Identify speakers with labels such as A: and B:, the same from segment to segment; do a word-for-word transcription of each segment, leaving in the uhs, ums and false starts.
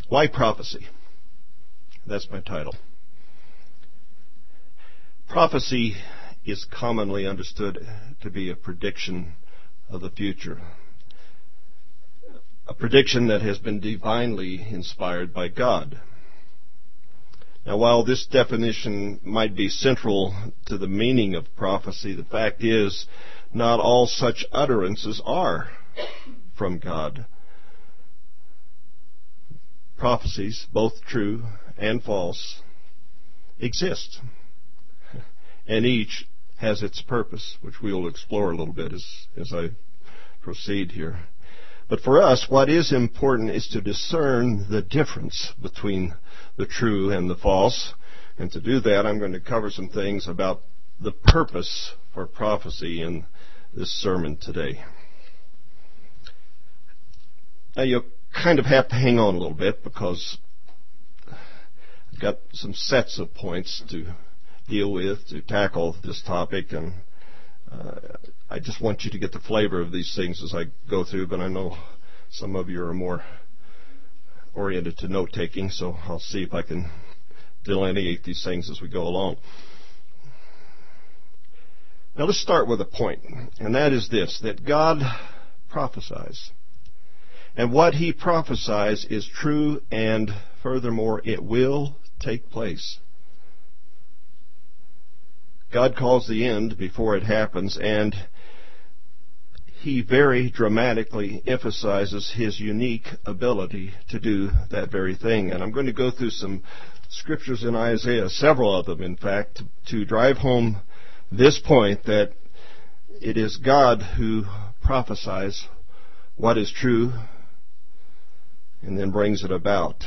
A: Why prophecy? That's my title. Prophecy is commonly understood to be a prediction of the future, a prediction that has been divinely inspired by God. Now, while this definition might be central to the meaning of prophecy, the fact is not all such utterances are from God. Prophecies, both true and false, exist, and each has its purpose, which we will explore a little bit as, as I proceed here. But for us, what is important is to discern the difference between the true and the false. And to do that, I'm going to cover some things about the purpose for prophecy in this sermon today. Now, you'll kind of have to hang on a little bit because I've got some sets of points to deal with, to tackle this topic, and uh, I just want you to get the flavor of these things as I go through, but I know some of you are more oriented to note-taking, so I'll see if I can delineate these things as we go along. Now let's start with a point, and that is this, that God prophesies. And what He prophesies is true, and furthermore, it will take place. God calls the end before it happens, and He very dramatically emphasizes His unique ability to do that very thing. And I'm going to go through some scriptures in Isaiah, several of them, in fact, to drive home this point that it is God who prophesies what is true and then brings it about.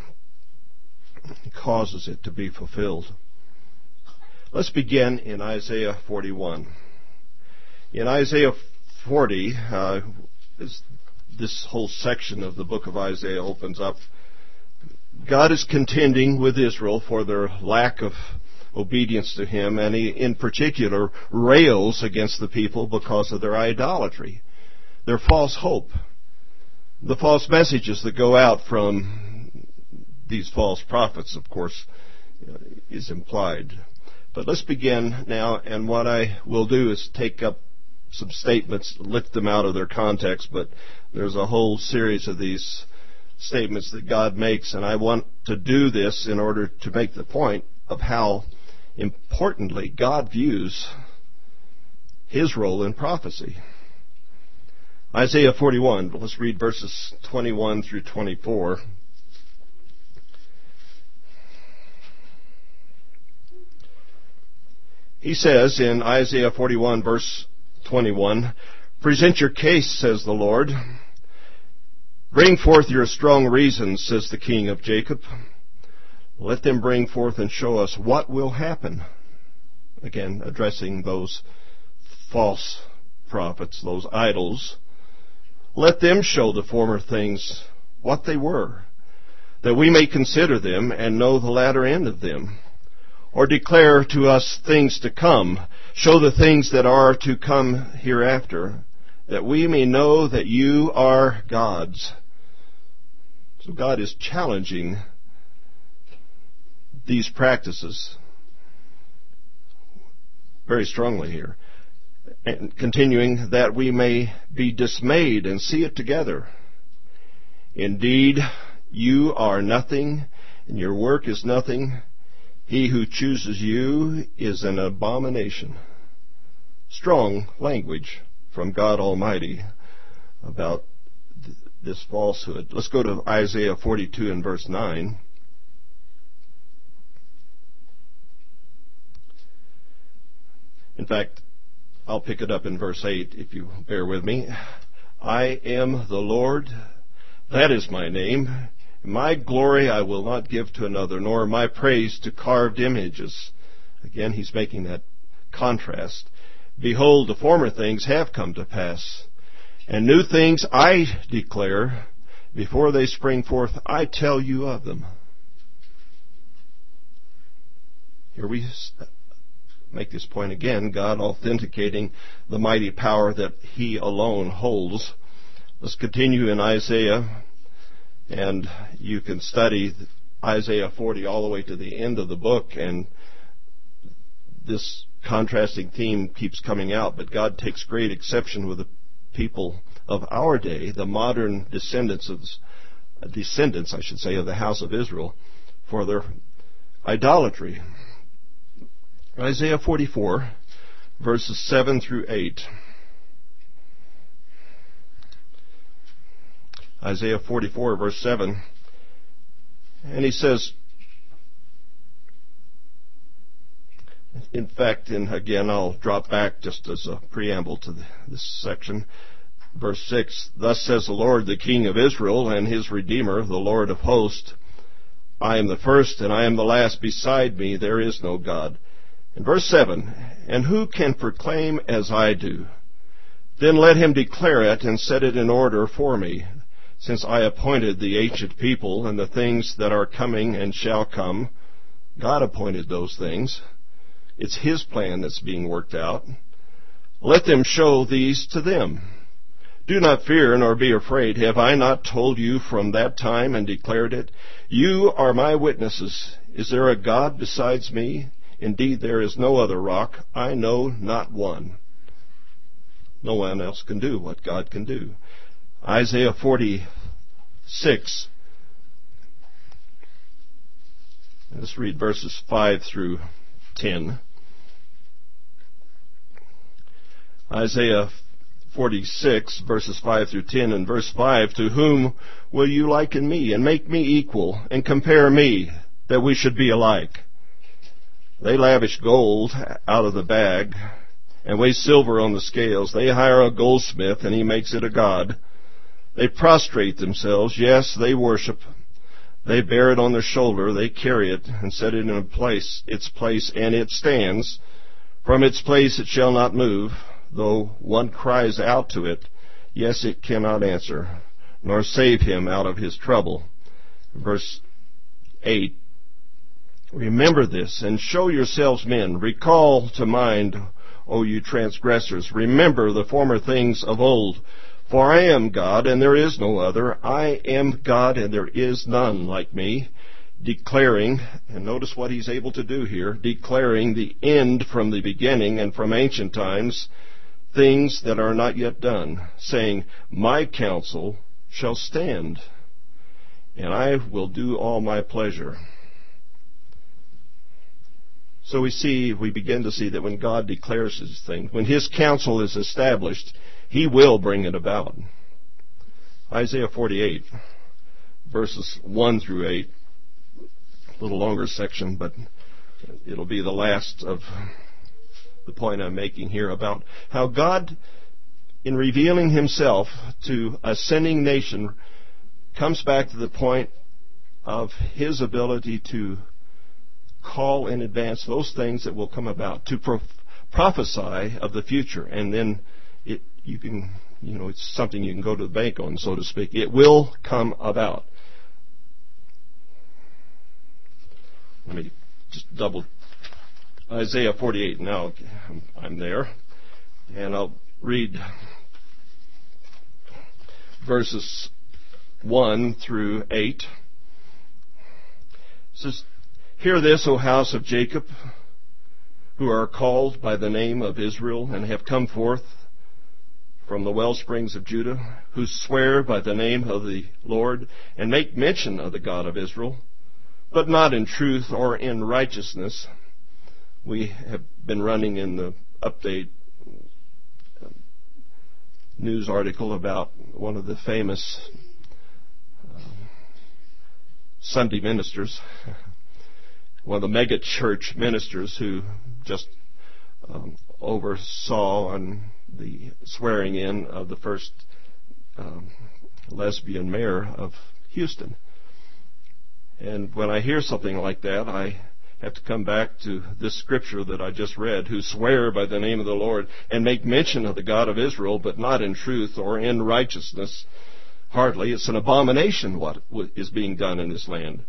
A: He causes it to be fulfilled. Let's begin in Isaiah forty-one. In Isaiah forty, uh, this, this whole section of the book of Isaiah opens up. God is contending with Israel for their lack of obedience to Him, and He, in particular, rails against the people because of their idolatry, their false hope, the false messages that go out from these false prophets, of course, is implied. But let's begin now, and what I will do is take up some statements, lift them out of their context, but there's a whole series of these statements that God makes, and I want to do this in order to make the point of how importantly God views His role in prophecy. Isaiah forty-one, let's read verses twenty-one through twenty-four. He says in Isaiah forty-one, verse twenty-one, "Present your case, says the Lord. Bring forth your strong reasons, says the King of Jacob. Let them bring forth and show us what will happen." Again, addressing those false prophets, those idols. "Let them show the former things what they were, that we may consider them and know the latter end of them. Or declare to us things to come, show the things that are to come hereafter, that we may know that you are gods." So God is challenging these practices very strongly here. And continuing, "that we may be dismayed and see it together. Indeed, you are nothing, and your work is nothing. He who chooses you is an abomination." Strong language from God Almighty about th- this falsehood. Let's go to Isaiah forty-two and verse nine. In fact, I'll pick it up in verse eight if you bear with me. "I am the Lord, that is my name. My glory I will not give to another, nor my praise to carved images." Again, he's making that contrast. "Behold, the former things have come to pass, and new things I declare. Before they spring forth, I tell you of them." Here we make this point again, God authenticating the mighty power that He alone holds. Let's continue in Isaiah And you can study Isaiah forty all the way to the end of the book, and this contrasting theme keeps coming out. But God takes great exception with the people of our day, the modern descendants of descendants, I should say, of the house of Israel, for their idolatry. Isaiah forty-four, verses seven through eight. Isaiah forty-four, verse seven. And he says, in fact, and again, I'll drop back just as a preamble to the, this section. Verse six, thus says the Lord, the King of Israel, and his Redeemer, the Lord of hosts, I am the first and I am the last. Beside me there is no God. In verse seven, and who can proclaim as I do? Then let him declare it and set it in order for me, since I appointed the ancient people and the things that are coming and shall come. God appointed those things. It's His plan that's being worked out. Let them show these to them. Do not fear nor be afraid. Have I not told you from that time and declared it? You are my witnesses. Is there a God besides me? Indeed, there is no other rock. I know not one. No one else can do what God can do. Isaiah forty-six. Let's read verses five through ten. Isaiah forty-six, verses five through ten, and verse five, to whom will you liken me, and make me equal, and compare me, that we should be alike? They lavish gold out of the bag, and weigh silver on the scales. They hire a goldsmith, and he makes it a god. They prostrate themselves, yes, they worship. They bear it on their shoulder, they carry it, and set it in a place, its place, and it stands. From its place it shall not move. Though one cries out to it, yes, it cannot answer, nor save him out of his trouble. Verse eight, remember this, and show yourselves men. Recall to mind, O you transgressors. Remember the former things of old. For I am God, and there is no other. I am God, and there is none like me. Declaring, and notice what he's able to do here, declaring the end from the beginning and from ancient times, things that are not yet done, saying, my counsel shall stand, and I will do all my pleasure. So we see, we begin to see that when God declares His thing, when His counsel is established, He will bring it about. Isaiah forty-eight, verses one through eight, a little longer section, but it'll be the last of the point I'm making here about how God, in revealing Himself to a sinning nation, comes back to the point of His ability to call in advance those things that will come about, to pro- prophesy of the future, and then it you can you know it's something you can go to the bank on, so to speak. It will come about. Let me just double Isaiah forty-eight. Now I'm there, and I'll read verses one through eight. It says, hear this, O house of Jacob, who are called by the name of Israel, and have come forth from the well springs of Judah, who swear by the name of the Lord, and make mention of the God of Israel, but not in truth or in righteousness. We have been running in the update news article about one of the famous uh, Sunday ministers, one of the mega church ministers who just um, oversaw on the swearing in of the first um, lesbian mayor of Houston. And when I hear something like that, I have to come back to this scripture that I just read, who swear by the name of the Lord and make mention of the God of Israel, but not in truth or in righteousness. Hardly. It's an abomination what is being done in this land.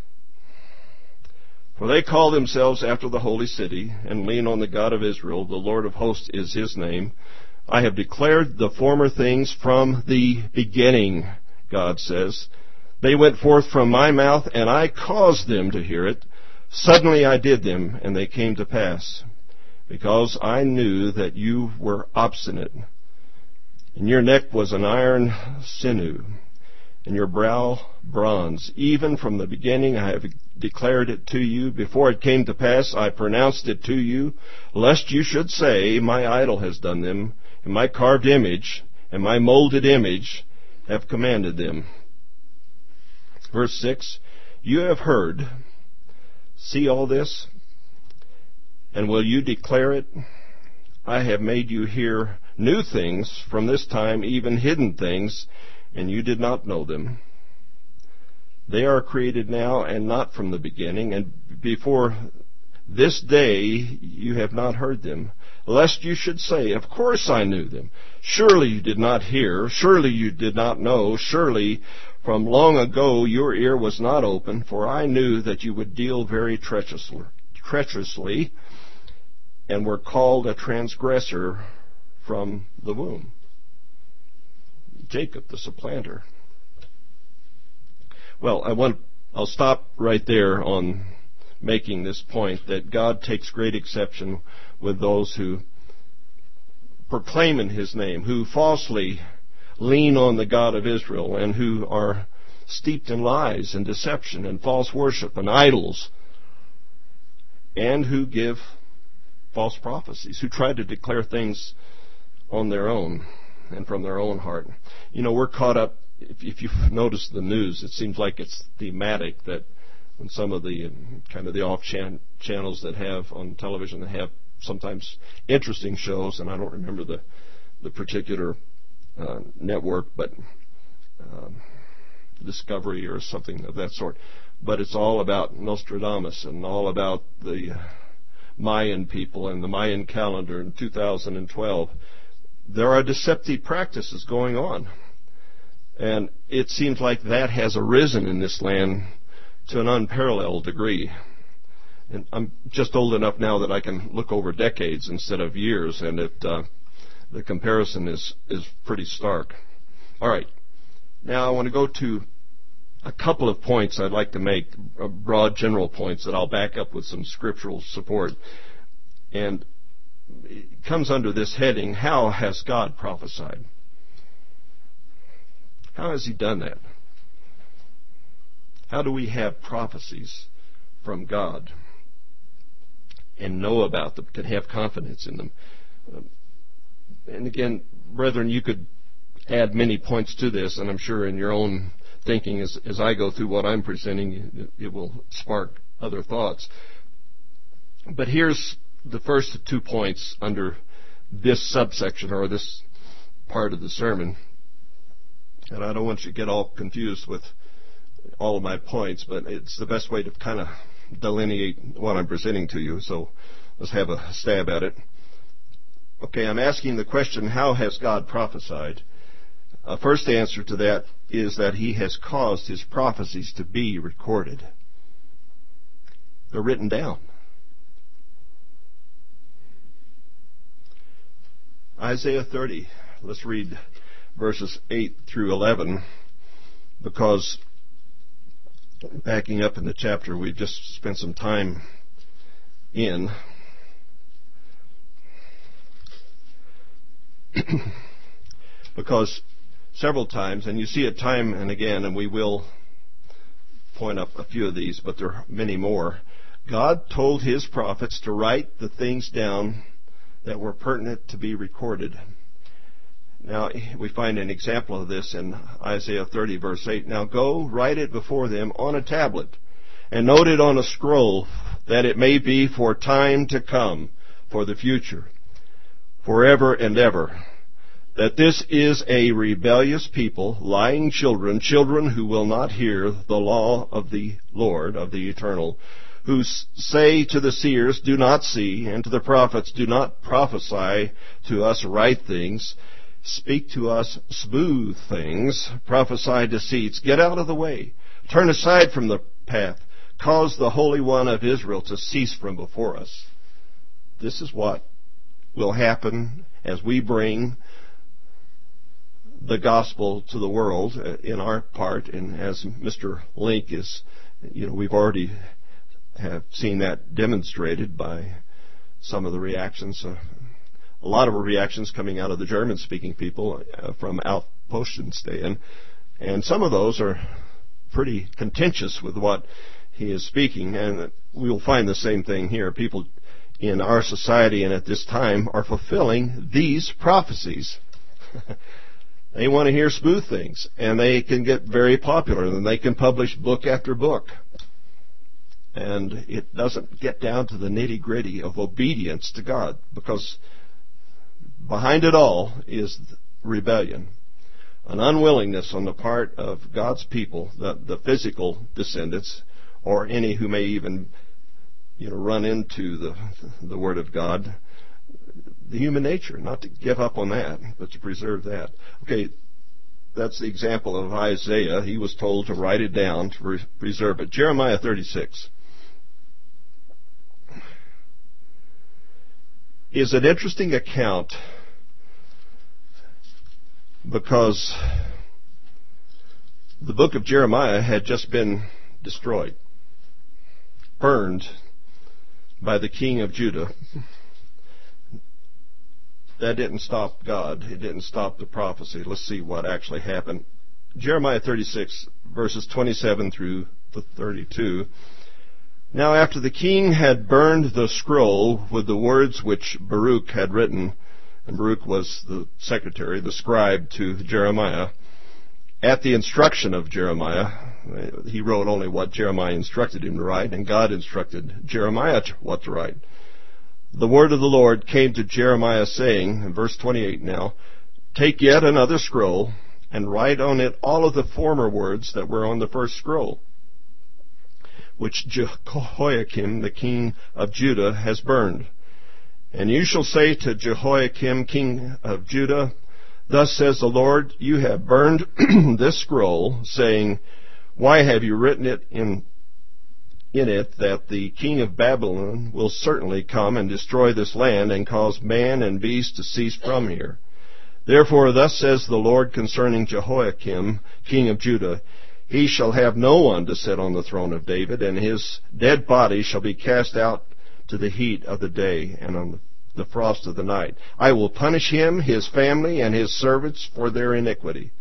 A: For they call themselves after the holy city, and lean on the God of Israel. The Lord of hosts is His name. I have declared the former things from the beginning, God says. They went forth from my mouth, and I caused them to hear it. Suddenly I did them, and they came to pass, because I knew that you were obstinate. And your neck was an iron sinew, and your brow bronze. Even from the beginning I have declared it to you. Before it came to pass, I pronounced it to you, lest you should say, my idol has done them, and my carved image, and my molded image have commanded them. Verse six, you have heard. See all this? And will you declare it? I have made you hear new things from this time, even hidden things, and you did not know them. They are created now and not from the beginning, and before this day you have not heard them, lest you should say, of course I knew them. Surely you did not hear, surely you did not know, surely from long ago your ear was not open, for I knew that you would deal very treacherously, treacherously and were called a transgressor from the womb. Jacob, the supplanter. Well, I want, I'll stop right there on making this point that God takes great exception with those who proclaim in His name, who falsely lean on the God of Israel, and who are steeped in lies and deception and false worship and idols, and who give false prophecies, who try to declare things on their own and from their own heart. You know, we're caught up, if, if you've noticed the news, it seems like it's thematic that when some of the kind of the off chan- channels that have on television that have sometimes interesting shows, and I don't remember the, the particular Uh, network, but um, Discovery or something of that sort. But it's all about Nostradamus and all about the Mayan people and the Mayan calendar in two thousand twelve. There are deceptive practices going on. And it seems like that has arisen in this land to an unparalleled degree. And I'm just old enough now that I can look over decades instead of years, and it uh, the comparison is, is pretty stark. All right. Now I want to go to a couple of points I'd like to make, broad general points that I'll back up with some scriptural support. And it comes under this heading, how has God prophesied? How has He done that? How do we have prophecies from God and know about them, can have confidence in them? And again, brethren, you could add many points to this, and I'm sure in your own thinking as, as I go through what I'm presenting, it, it will spark other thoughts. But here's the first two points under this subsection or this part of the sermon. And I don't want you to get all confused with all of my points, but it's the best way to kind of delineate what I'm presenting to you. So let's have a stab at it. Okay, I'm asking the question, how has God prophesied? Uh, first answer to that is that He has caused His prophecies to be recorded. They're written down. Isaiah thirty, let's read verses eight through eleven, because backing up in the chapter we've just spent some time in, because several times, and you see it time and again, and we will point up a few of these, but there are many more, God told His prophets to write the things down that were pertinent to be recorded. Now, we find an example of this in Isaiah thirty, verse eight. Now go, write it before them on a tablet, and note it on a scroll, that it may be for time to come, for the future, forever and ever, that this is a rebellious people, lying children, children who will not hear the law of the Lord, of the Eternal, who say to the seers, do not see, and to the prophets, do not prophesy to us right things, speak to us smooth things, prophesy deceits, get out of the way, turn aside from the path, cause the Holy One of Israel to cease from before us. This is what will happen as we bring the gospel to the world in our part. And as Mister Link is, you know, we've already have seen that demonstrated by some of the reactions, uh, a lot of reactions coming out of the German-speaking people uh, from Alf Postenstein, and some of those are pretty contentious with what he is speaking, and we'll find the same thing here. People in our society and at this time are fulfilling these prophecies. They want to hear smooth things, and they can get very popular, and they can publish book after book. And it doesn't get down to the nitty-gritty of obedience to God, because behind it all is rebellion, an unwillingness on the part of God's people, the, the physical descendants, or any who may even, you know, run into the the Word of God, the human nature, not to give up on that, but to preserve that. Okay, that's the example of Isaiah. He was told to write it down, to re- preserve it. Jeremiah thirty-six is an interesting account because the book of Jeremiah had just been destroyed, burned by the king of Judah. That didn't stop God. It didn't stop the prophecy. Let's see what actually happened. Jeremiah thirty-six, verses twenty-seven through thirty-two. Now after the king had burned the scroll with the words which Baruch had written, and Baruch was the secretary, the scribe to Jeremiah, at the instruction of Jeremiah, he wrote only what Jeremiah instructed him to write, and God instructed Jeremiah what to write. The word of the Lord came to Jeremiah saying, in verse twenty-eight now, take yet another scroll, and write on it all of the former words that were on the first scroll, which Jehoiakim, the king of Judah, has burned. And you shall say to Jehoiakim, king of Judah, thus says the Lord, you have burned this scroll, saying, why have you written it in in it that the king of Babylon will certainly come and destroy this land and cause man and beast to cease from here? Therefore thus says the Lord concerning Jehoiakim, king of Judah, he shall have no one to sit on the throne of David, and his dead body shall be cast out to the heat of the day and on the frost of the night. I will punish him, his family, and his servants for their iniquity.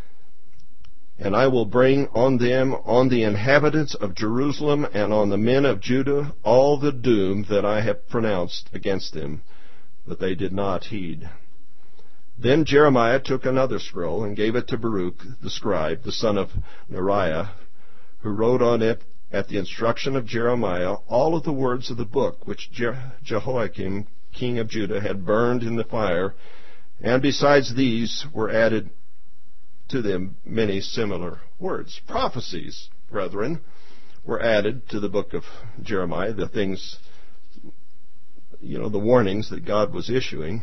A: And I will bring on them, on the inhabitants of Jerusalem, and on the men of Judah, all the doom that I have pronounced against them, but they did not heed. Then Jeremiah took another scroll and gave it to Baruch the scribe, the son of Neriah, who wrote on it at the instruction of Jeremiah all of the words of the book which Je- Jehoiakim, king of Judah, had burned in the fire, and besides these were added to them many similar words. Prophecies, brethren, were added to the book of Jeremiah, the things, you know, the warnings that God was issuing.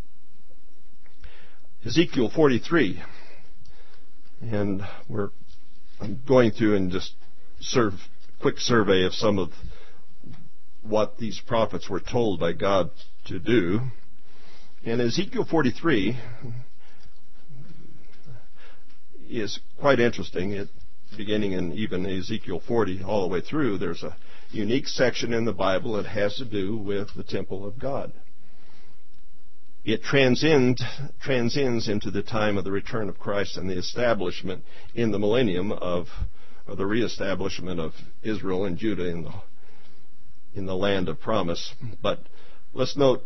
A: Ezekiel forty-three, and we're I'm going through and just serve quick survey of some of what these prophets were told by God to do. And Ezekiel forty-three is quite interesting. It, beginning in even Ezekiel forty all the way through, there's a unique section in the Bible that has to do with the temple of God. It transcends, transcends into the time of the return of Christ and the establishment in the millennium of, of the reestablishment of Israel and Judah in the in the land of promise. But let's note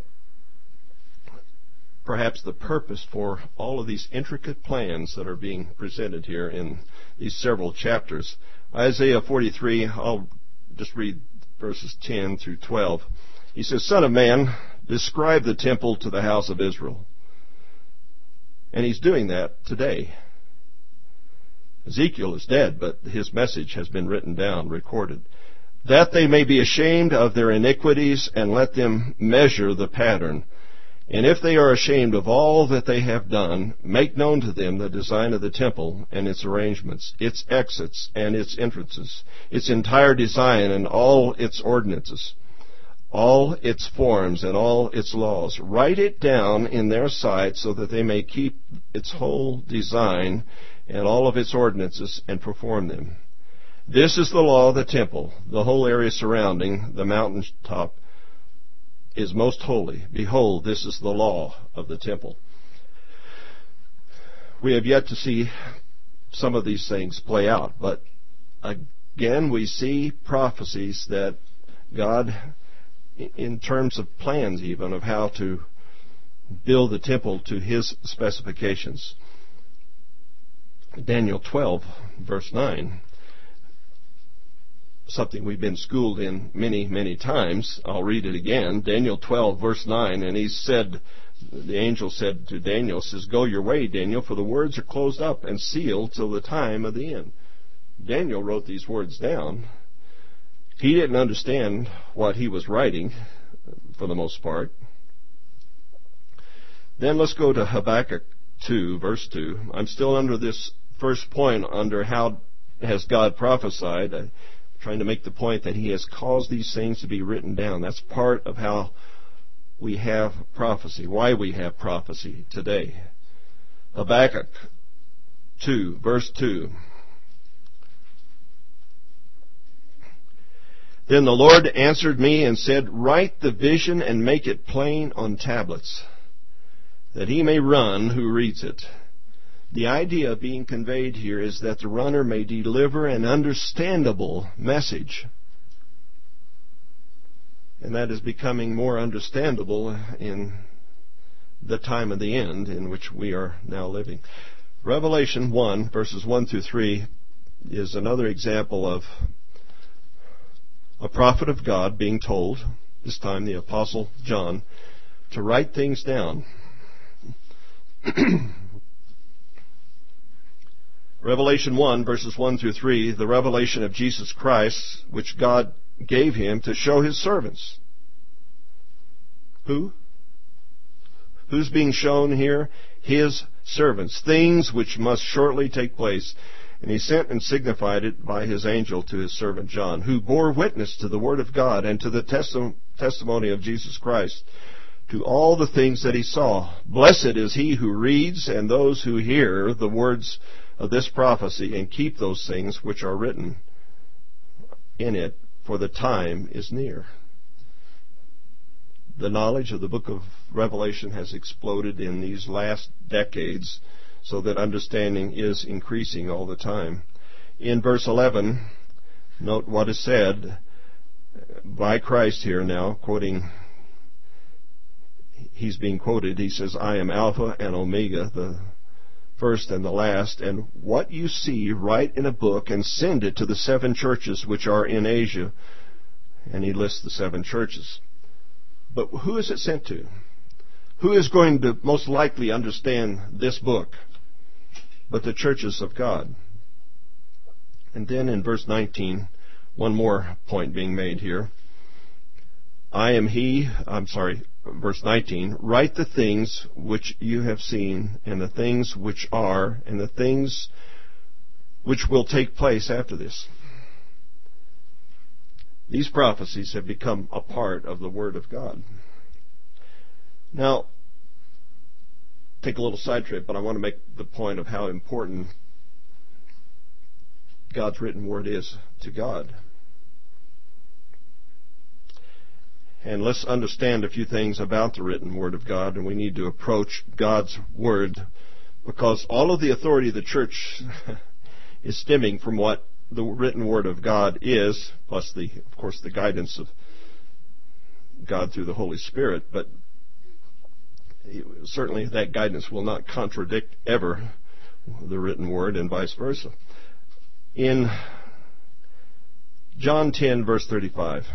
A: perhaps the purpose for all of these intricate plans that are being presented here in these several chapters. Isaiah forty-three, I'll just read verses ten through twelve. He says, Son of man, describe the temple to the house of Israel. And he's doing that today. Ezekiel is dead, but his message has been written down, recorded. That they may be ashamed of their iniquities, and let them measure the pattern. And if they are ashamed of all that they have done, make known to them the design of the temple and its arrangements, its exits and its entrances, its entire design and all its ordinances. all its forms and all its laws. Write it down in their sight so that they may keep its whole design and all of its ordinances and perform them. This is the law of the temple. The whole area surrounding the mountain top is most holy. Behold, this is the law of the temple. We have yet to see some of these things play out, but again we see prophecies that God, in terms of plans even, of how to build the temple to His specifications. Daniel twelve, verse nine, something we've been schooled in many, many times. I'll read it again. Daniel twelve, verse nine, and he said, the angel said to Daniel, says, "Go your way, Daniel, for the words are closed up and sealed till the time of the end." Daniel wrote these words down. He didn't understand what he was writing, for the most part. Then let's go to Habakkuk two, verse two. I'm still under this first point, under how has God prophesied. I'm trying to make the point that He has caused these things to be written down. That's part of how we have prophecy, why we have prophecy today. Habakkuk two, verse two. Then the Lord answered me and said, "Write the vision and make it plain on tablets, that he may run who reads it." The idea being conveyed here is that the runner may deliver an understandable message. And that is becoming more understandable in the time of the end in which we are now living. Revelation one, verses one through three, is another example of a prophet of God being told, this time the Apostle John, to write things down. Revelation one, verses one through three, the revelation of Jesus Christ, which God gave Him to show His servants. Who? Who's being shown here? His servants. Things which must shortly take place. And He sent and signified it by His angel to His servant John, who bore witness to the Word of God and to the testi- testimony of Jesus Christ, to all the things that he saw. Blessed is he who reads and those who hear the words of this prophecy and keep those things which are written in it, for the time is near. The knowledge of the book of Revelation has exploded in these last decades, so that understanding is increasing all the time. In verse eleven, note what is said by Christ here now, quoting, he's being quoted, he says, "I am Alpha and Omega, the first and the last, and what you see write in a book and send it to the seven churches which are in Asia." And he lists the seven churches. But who is it sent to? Who is going to most likely understand this book but the churches of God? And then in verse nineteen, one more point being made here. I am he, I'm sorry, verse nineteen, "Write the things which you have seen, and the things which are, and the things which will take place after this." These prophecies have become a part of the Word of God. Now, take a little side trip, but I want to make the point of how important God's written Word is to God. And let's understand a few things about the written Word of God, and we need to approach God's Word, because all of the authority of the church is stemming from what the written Word of God is, plus the, of course, the guidance of God through the Holy Spirit. But certainly that guidance will not contradict ever the written Word, and vice versa. In John ten, verse thirty-five,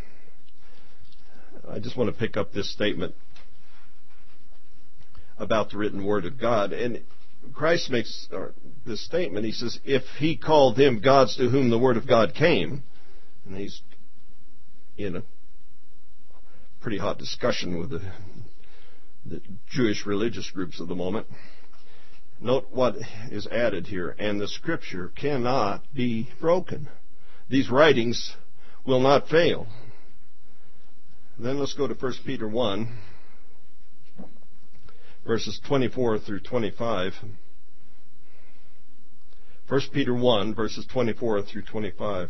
A: I just want to pick up this statement about the written Word of God. And Christ makes this statement. He says, if he called them gods to whom the Word of God came, and he's in a pretty hot discussion with the, the Jewish religious groups of the moment. Note what is added here. And the Scripture cannot be broken. These writings will not fail. Then let's go to First Peter one, verses twenty-four through twenty-five. First Peter one, verses twenty-four through twenty-five.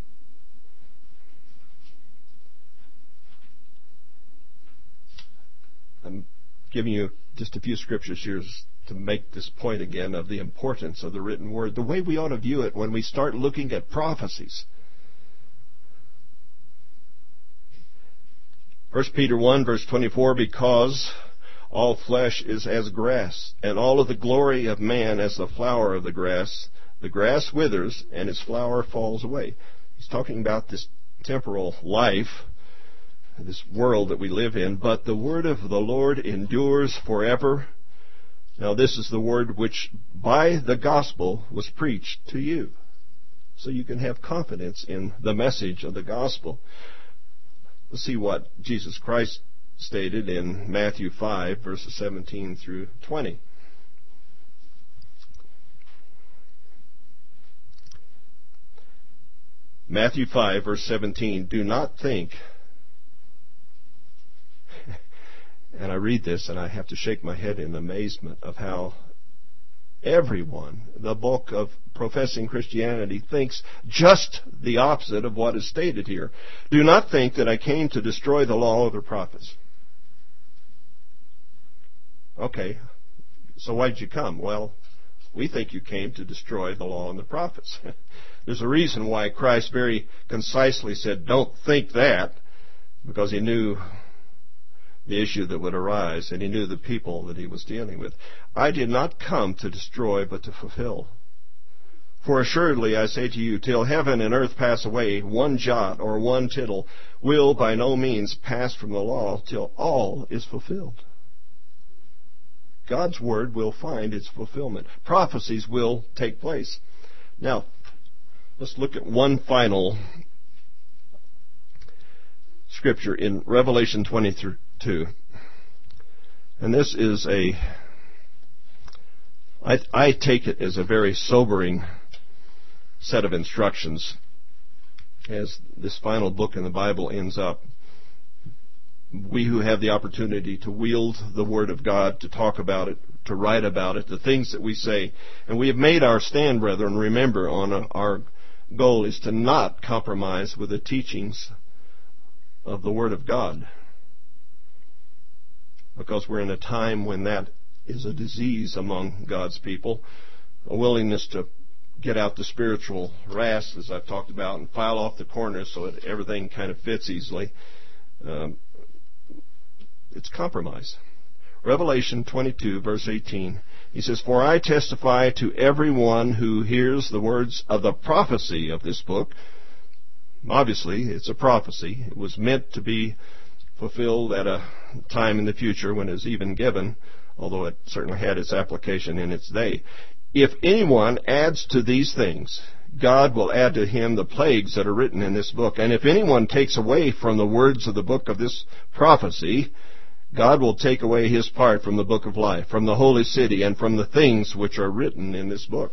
A: I'm giving you just a few scriptures here to make this point again of the importance of the written word, the way we ought to view it when we start looking at prophecies. First Peter one, verse twenty-four, because all flesh is as grass, and all of the glory of man as the flower of the grass. The grass withers, and its flower falls away. He's talking about this temporal life, this world that we live in, but the word of the Lord endures forever. Now this is the word which by the gospel was preached to you. So you can have confidence in the message of the gospel. Let's see what Jesus Christ stated in Matthew five, verses seventeen through twenty. Matthew five, verse seventeen, do not think, and I read this and I have to shake my head in amazement of how everyone, the bulk of professing Christianity, thinks just the opposite of what is stated here. Do not think that I came to destroy the law or the prophets. Okay, so why did you come? Well, we think you came to destroy the law and the prophets. There's a reason why Christ very concisely said, don't think that, because he knew the issue that would arise, and he knew the people that he was dealing with. I did not come to destroy, but to fulfill. For assuredly I say to you, till heaven and earth pass away, one jot or one tittle will by no means pass from the law till all is fulfilled. God's word will find its fulfillment. Prophecies will take place. Now, let's look at one final scripture in Revelation twenty-two. And this is a, I, I take it as a very sobering set of instructions as this final book in the Bible ends up. We who have the opportunity to wield the Word of God, to talk about it, to write about it, the things that we say, and we have made our stand, brethren, remember, on a, our goal is to not compromise with the teachings of the Word of God, because we're in a time when that is a disease among God's people, a willingness to get out the spiritual rasp, as I've talked about, and file off the corners so that everything kind of fits easily. Um, it's compromise. Revelation twenty-two, verse eighteen, he says, for I testify to everyone who hears the words of the prophecy of this book. Obviously, it's a prophecy. It was meant to be fulfilled at a time in the future when it was even given, although it certainly had its application in its day. If anyone adds to these things, God will add to him the plagues that are written in this book. And if anyone takes away from the words of the book of this prophecy, God will take away his part from the book of life, from the holy city, and from the things which are written in this book.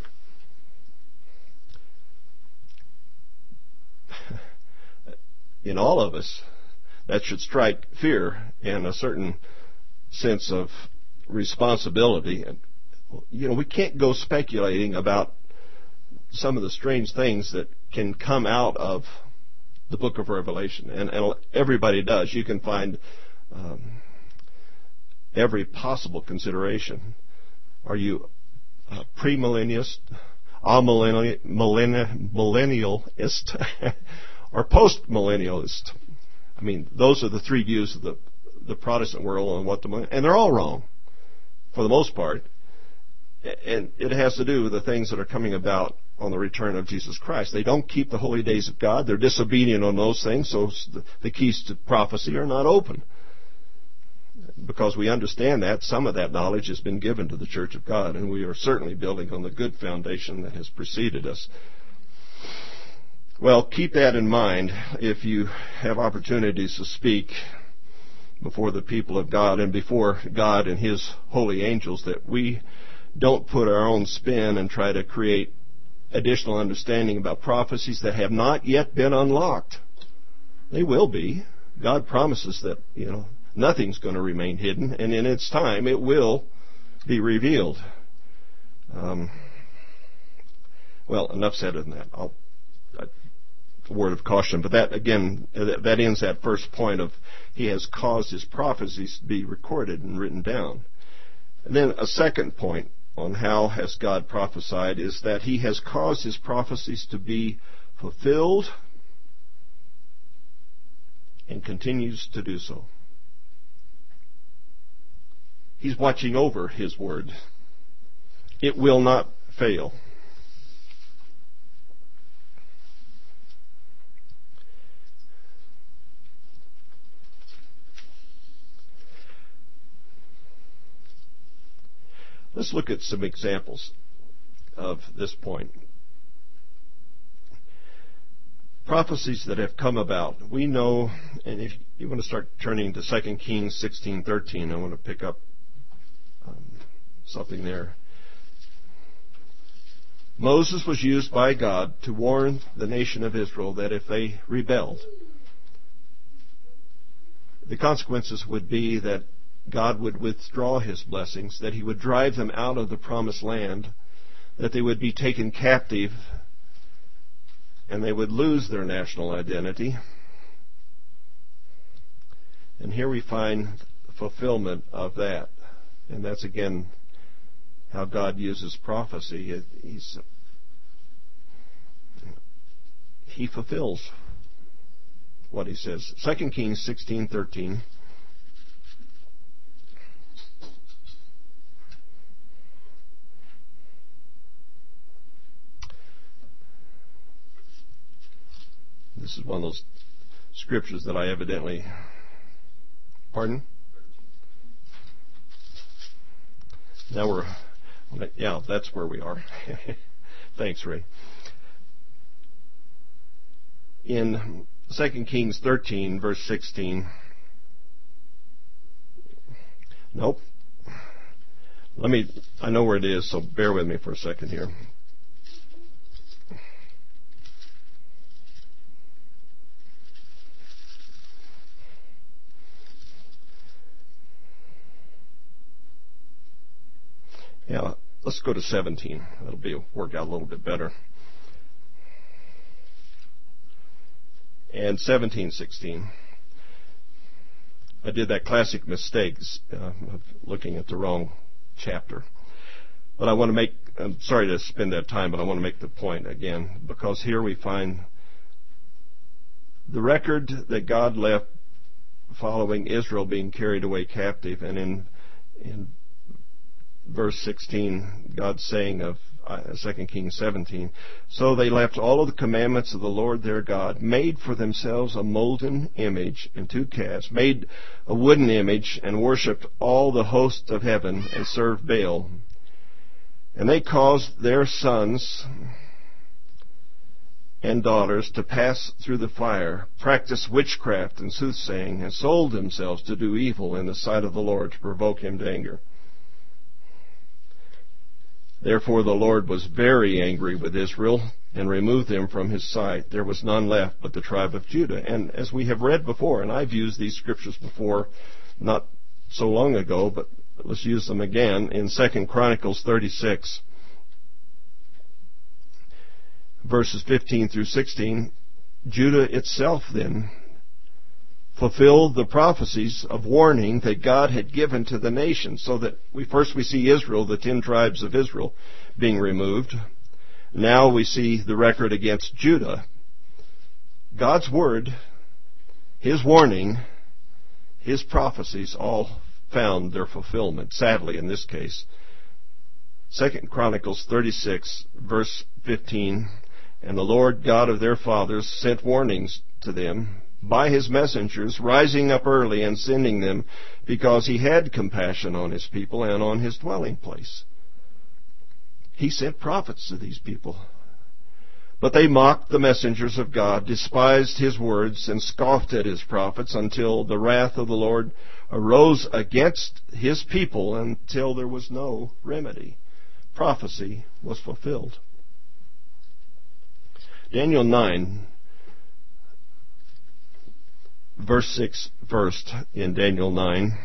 A: In all of us, that should strike fear and a certain sense of responsibility. And, you know, we can't go speculating about some of the strange things that can come out of the book of Revelation. And, and everybody does. You can find um, every possible consideration. Are you a premillennialist, amillennialist, millennialist, or post-millennialist? I mean, those are the three views of the the Protestant world on what the, and they're all wrong for the most part. And it has to do with the things that are coming about on the return of Jesus Christ. They don't keep the holy days of God. They're disobedient on those things, so the keys to prophecy are not open. Because we understand that, some of that knowledge has been given to the Church of God, and we are certainly building on the good foundation that has preceded us. Well, keep that in mind if you have opportunities to speak before the people of God and before God and His holy angels, that we don't put our own spin and try to create additional understanding about prophecies that have not yet been unlocked. They will be. God promises that, you know, nothing's going to remain hidden, and in its time it will be revealed. Um, well, enough said on that. I'll, a word of caution, but that, again, that ends that first point of he has caused his prophecies to be recorded and written down. And then a second point on how has God prophesied is that he has caused his prophecies to be fulfilled and continues to do so. He's watching over his word. It will not fail. Let's look at some examples of this point. Prophecies that have come about. We know, and if you want to start turning to Second Kings sixteen thirteen, I want to pick up um, something there. Moses was used by God to warn the nation of Israel that if they rebelled, the consequences would be that God would withdraw his blessings, that he would drive them out of the promised land, that they would be taken captive, and they would lose their national identity. And here we find the fulfillment of that. And that's, again, how God uses prophecy. He's, he fulfills what he says. Second Kings sixteen thirteen. This is one of those scriptures that I evidently... Pardon? Now we're... Yeah, that's where we are. Thanks, Ray. In Second Kings thirteen, verse sixteen... Nope. Let me... I know where it is, so bear with me for a second here. Yeah, let's go to seventeen. That'll be work out a little bit better. And seventeen sixteen. I did that classic mistake uh, of looking at the wrong chapter. But I want to make, I'm sorry to spend that time, but I want to make the point again, because here we find the record that God left following Israel being carried away captive, and in in verse sixteen, God saying of uh, Second Kings seventeen, so they left all of the commandments of the Lord their God, made for themselves a molten image and two calves, made a wooden image, and worshipped all the hosts of heaven, and served Baal. And they caused their sons and daughters to pass through the fire, practice witchcraft and soothsaying, and sold themselves to do evil in the sight of the Lord, to provoke him to anger. Therefore the Lord was very angry with Israel, and removed them from his sight. There was none left but the tribe of Judah. And as we have read before, and I've used these scriptures before, not so long ago, but let's use them again, in Second Chronicles thirty-six, verses fifteen through sixteen, Judah itself then fulfilled the prophecies of warning that God had given to the nation, so that we first we see Israel, the ten tribes of Israel, being removed. Now we see the record against Judah. God's word, his warning, his prophecies all found their fulfillment, sadly in this case. Second Chronicles thirty-six, verse fifteen, and the Lord God of their fathers sent warnings to them by his messengers, rising up early and sending them, because he had compassion on his people and on his dwelling place. He sent prophets to these people. But they mocked the messengers of God, despised his words, and scoffed at his prophets, until the wrath of the Lord arose against his people, until there was no remedy. Prophecy was fulfilled. Daniel nine verse six first in Daniel nine.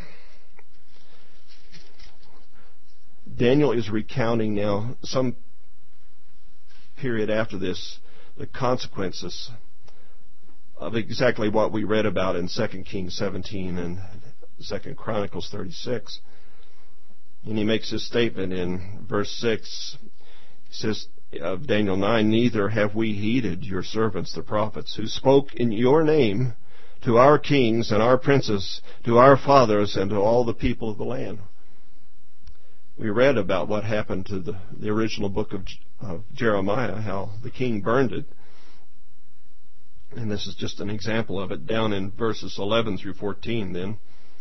A: Daniel is recounting now, some period after this, the consequences of exactly what we read about in Second Kings seventeen and Second Chronicles thirty-six. And he makes his statement in verse six. He says of Daniel nine, "Neither have we heeded your servants, the prophets, who spoke in your name to our kings and our princes, to our fathers, and to all the people of the land." We read about what happened to the, the original book of, of Jeremiah, how the king burned it. And this is just an example of it down in verses eleven through fourteen then.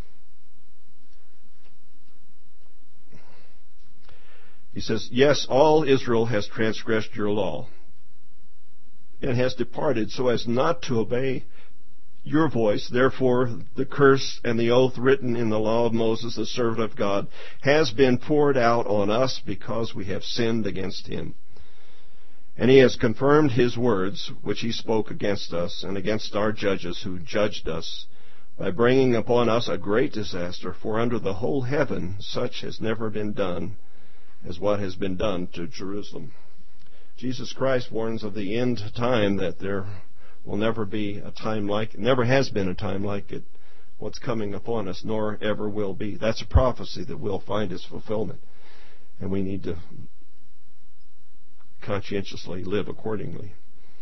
A: He says, "Yes, all Israel has transgressed your law and has departed so as not to obey your voice. Therefore, the curse and the oath written in the law of Moses, the servant of God, has been poured out on us because we have sinned against him. And he has confirmed his words, which he spoke against us and against our judges who judged us, by bringing upon us a great disaster, for under the whole heaven such has never been done as what has been done to Jerusalem." Jesus Christ warns of the end time, that there will never be a time like it, never has been a time like it, what's coming upon us, nor ever will be. That's a prophecy that will find its fulfillment, and we need to conscientiously live accordingly.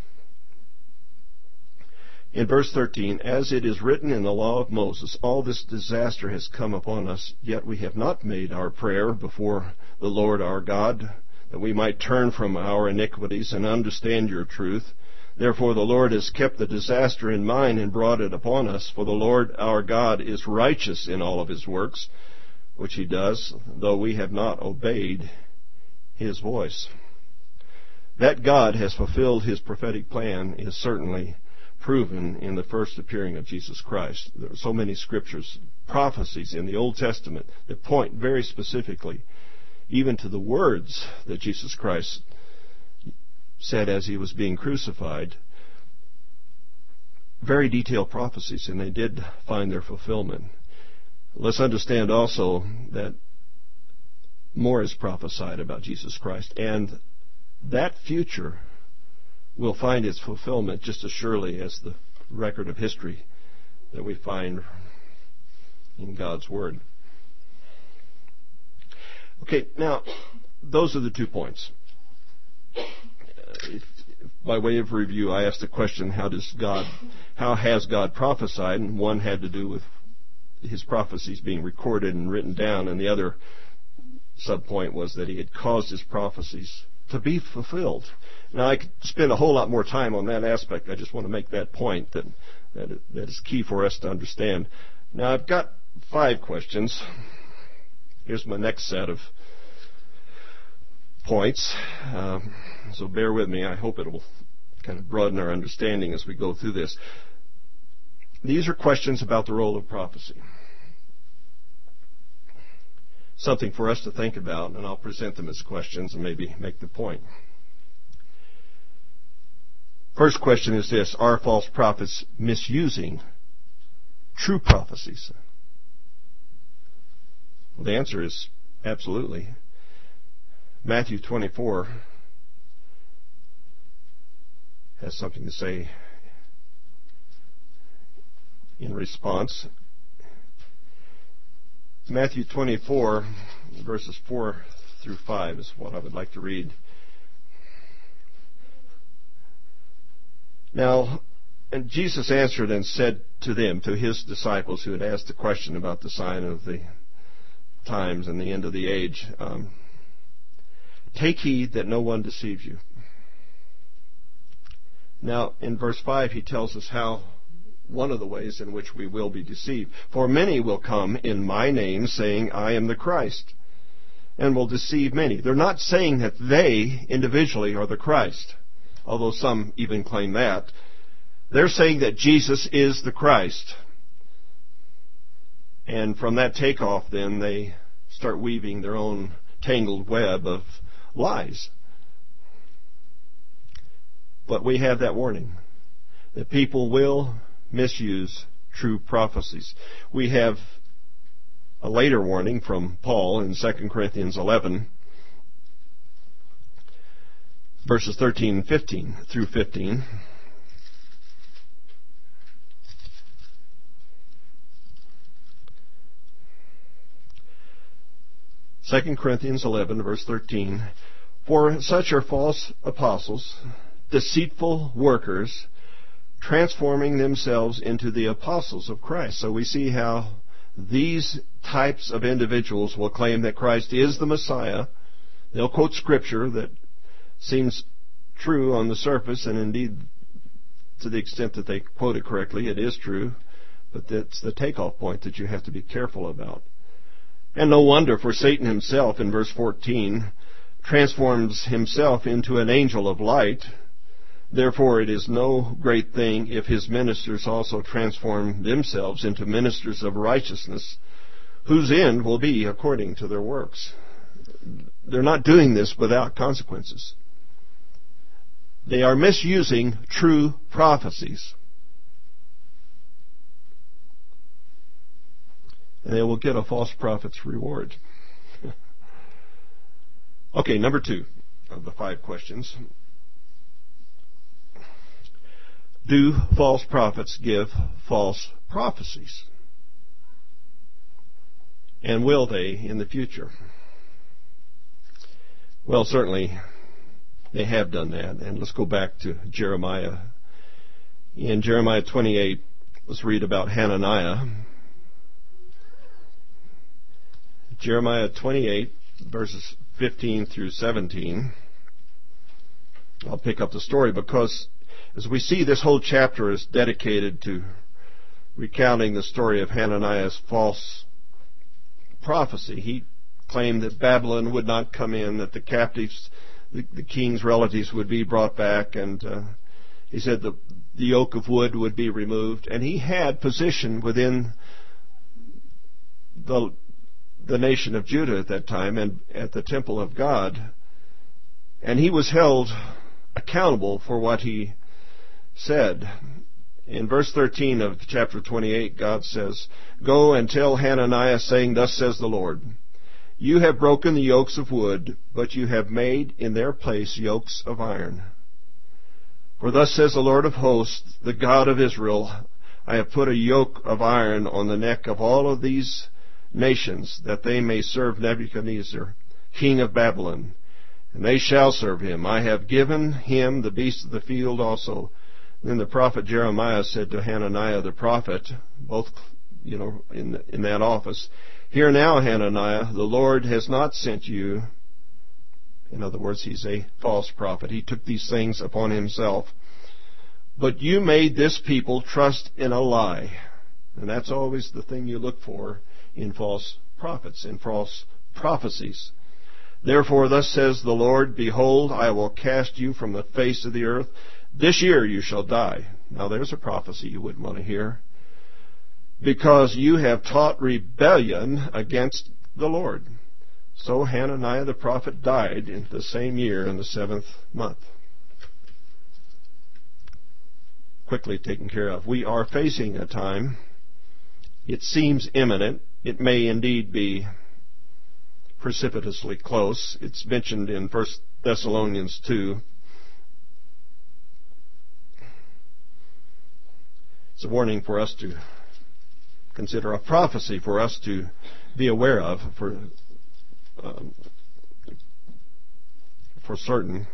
A: In verse thirteen, "As it is written in the law of Moses, all this disaster has come upon us, yet we have not made our prayer before the Lord our God, that we might turn from our iniquities and understand your truth. Therefore the Lord has kept the disaster in mind and brought it upon us, for the Lord our God is righteous in all of his works, which he does, though we have not obeyed his voice." That God has fulfilled his prophetic plan is certainly proven in the first appearing of Jesus Christ. There are so many scriptures, prophecies in the Old Testament that point very specifically even to the words that Jesus Christ said as he was being crucified. Very detailed prophecies, and they did find their fulfillment. Let's understand also that more is prophesied about Jesus Christ, and that future will find its fulfillment just as surely as the record of history that we find in God's Word. Okay, now, those are the two points. Uh, if, by way of review, I asked the question, how does God, how has God prophesied? And one had to do with his prophecies being recorded and written down, and the other subpoint was that he had caused his prophecies to be fulfilled. Now, I could spend a whole lot more time on that aspect. I just want to make that point that that, that is key for us to understand. Now, I've got five questions. Here's my next set of points. Um, so bear with me. I hope it will kind of broaden our understanding as we go through this. These are questions about the role of prophecy. Something for us to think about, and I'll present them as questions and maybe make the point. First question is this: are false prophets misusing true prophecies? Well, the answer is absolutely. Matthew twenty-four has something to say in response. Matthew twenty-four, verses four through five is what I would like to read. Now, and Jesus answered and said to them, to his disciples who had asked the question about the sign of the times and the end of the age, um, take heed that no one deceives you. Now, in verse five, he tells us how one of the ways in which we will be deceived. For many will come in my name, saying, I am the Christ, and will deceive many. They're not saying that they individually are the Christ, although some even claim that. They're saying that Jesus is the Christ. And from that takeoff, then, they start weaving their own tangled web of lies. But we have that warning that people will misuse true prophecies. We have a later warning from Paul in Second Corinthians eleven, verses thirteen and fifteen through fifteen. Second Corinthians eleven, verse thirteen. For such are false apostles, deceitful workers, transforming themselves into the apostles of Christ. So we see how these types of individuals will claim that Christ is the Messiah. They'll quote Scripture that seems true on the surface, and indeed, to the extent that they quote it correctly, it is true. But that's the takeoff point that you have to be careful about. And no wonder, for Satan himself, in verse fourteen, transforms himself into an angel of light. Therefore, it is no great thing if his ministers also transform themselves into ministers of righteousness, whose end will be according to their works. They're not doing this without consequences. They are misusing true prophecies. And they will get a false prophet's reward. Okay, number two of the five questions. Do false prophets give false prophecies? And will they in the future? Well, certainly they have done that. And let's go back to Jeremiah. In Jeremiah twenty-eight, let's read about Hananiah. Jeremiah twenty-eight, verses fifteen through seventeen. I'll pick up the story because as we see, this whole chapter is dedicated to recounting the story of Hananiah's false prophecy. He claimed that Babylon would not come in, that the captives, the, the king's relatives would be brought back, and uh, he said the, the yoke of wood would be removed. And he had position within the the nation of Judah at that time and at the temple of God, and he was held accountable for what he said. In verse thirteen of chapter twenty-eight, God says, Go and tell Hananiah, saying, Thus says the Lord, You have broken the yokes of wood, but you have made in their place yokes of iron. For thus says the Lord of hosts, the God of Israel, I have put a yoke of iron on the neck of all of these nations, that they may serve Nebuchadnezzar, king of Babylon, and they shall serve him. I have given him the beasts of the field also. Then the prophet Jeremiah said to Hananiah the prophet, both, you know, in in that office, Hear now, Hananiah, the Lord has not sent you. In other words, he's a false prophet. He took these things upon himself. But you made this people trust in a lie. And that's always the thing you look for in false prophets, in false prophecies. Therefore, thus says the Lord, Behold, I will cast you from the face of the earth. This year you shall die. Now there's a prophecy you wouldn't want to hear. Because you have taught rebellion against the Lord. So Hananiah the prophet died in the same year in the seventh month. Quickly taken care of. We are facing a time, it seems imminent. It may indeed be precipitously close. It's mentioned in First Thessalonians two. It's a warning for us to consider, a prophecy for us to be aware of for um, for certain.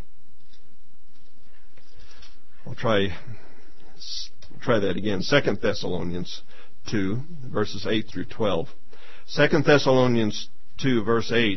A: I'll try try that again. Second Thessalonians two, verses eight through twelve. Second Thessalonians two, verse eight.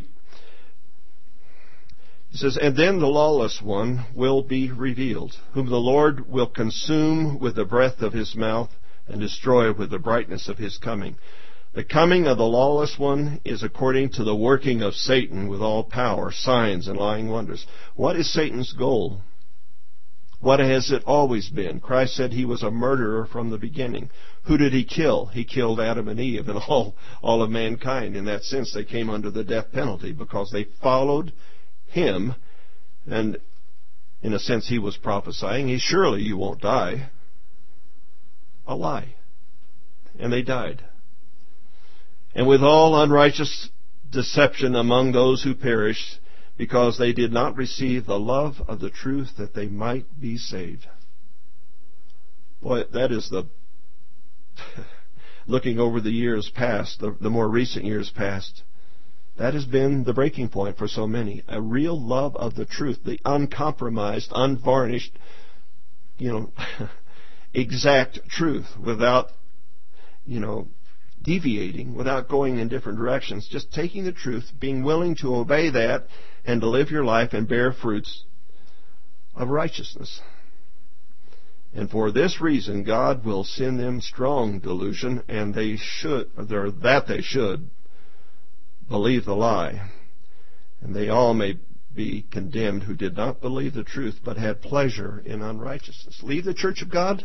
A: It says, And then the lawless one will be revealed, whom the Lord will consume with the breath of his mouth and destroy with the brightness of his coming. The coming of the lawless one is according to the working of Satan with all power, signs, and lying wonders. What is Satan's goal? What has it always been? Christ said he was a murderer from the beginning. Who did he kill? He killed Adam and Eve and all, all of mankind. In that sense, they came under the death penalty because they followed him. And in a sense, he was prophesying, he, surely you won't die. A lie. and they died. And with all unrighteous deception among those who perished, because they did not receive the love of the truth that they might be saved. Boy, that is the, looking over the years past, the, the more recent years past, that has been the breaking point for so many. A real love of the truth, the uncompromised, unvarnished, you know, exact truth without, you know, deviating, without going in different directions, just taking the truth, being willing to obey that and to live your life and bear fruits of righteousness. And for this reason, God will send them strong delusion, and they should, or that they should, believe the lie. And they all may be condemned who did not believe the truth, but had pleasure in unrighteousness. Leave the church of God?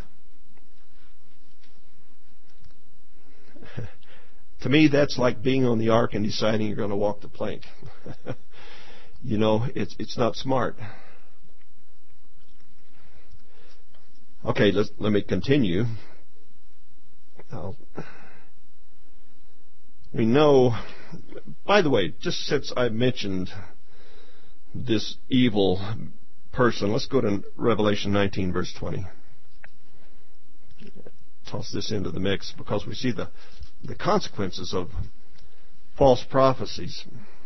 A: To me, that's like being on the ark and deciding you're going to walk the plank. You know, it's it's not smart. Okay, let's, let me continue. Now, we know, by the way, just since I mentioned this evil person, let's go to Revelation nineteen, verse twenty. Toss this into the mix because we see the, the consequences of false prophecies.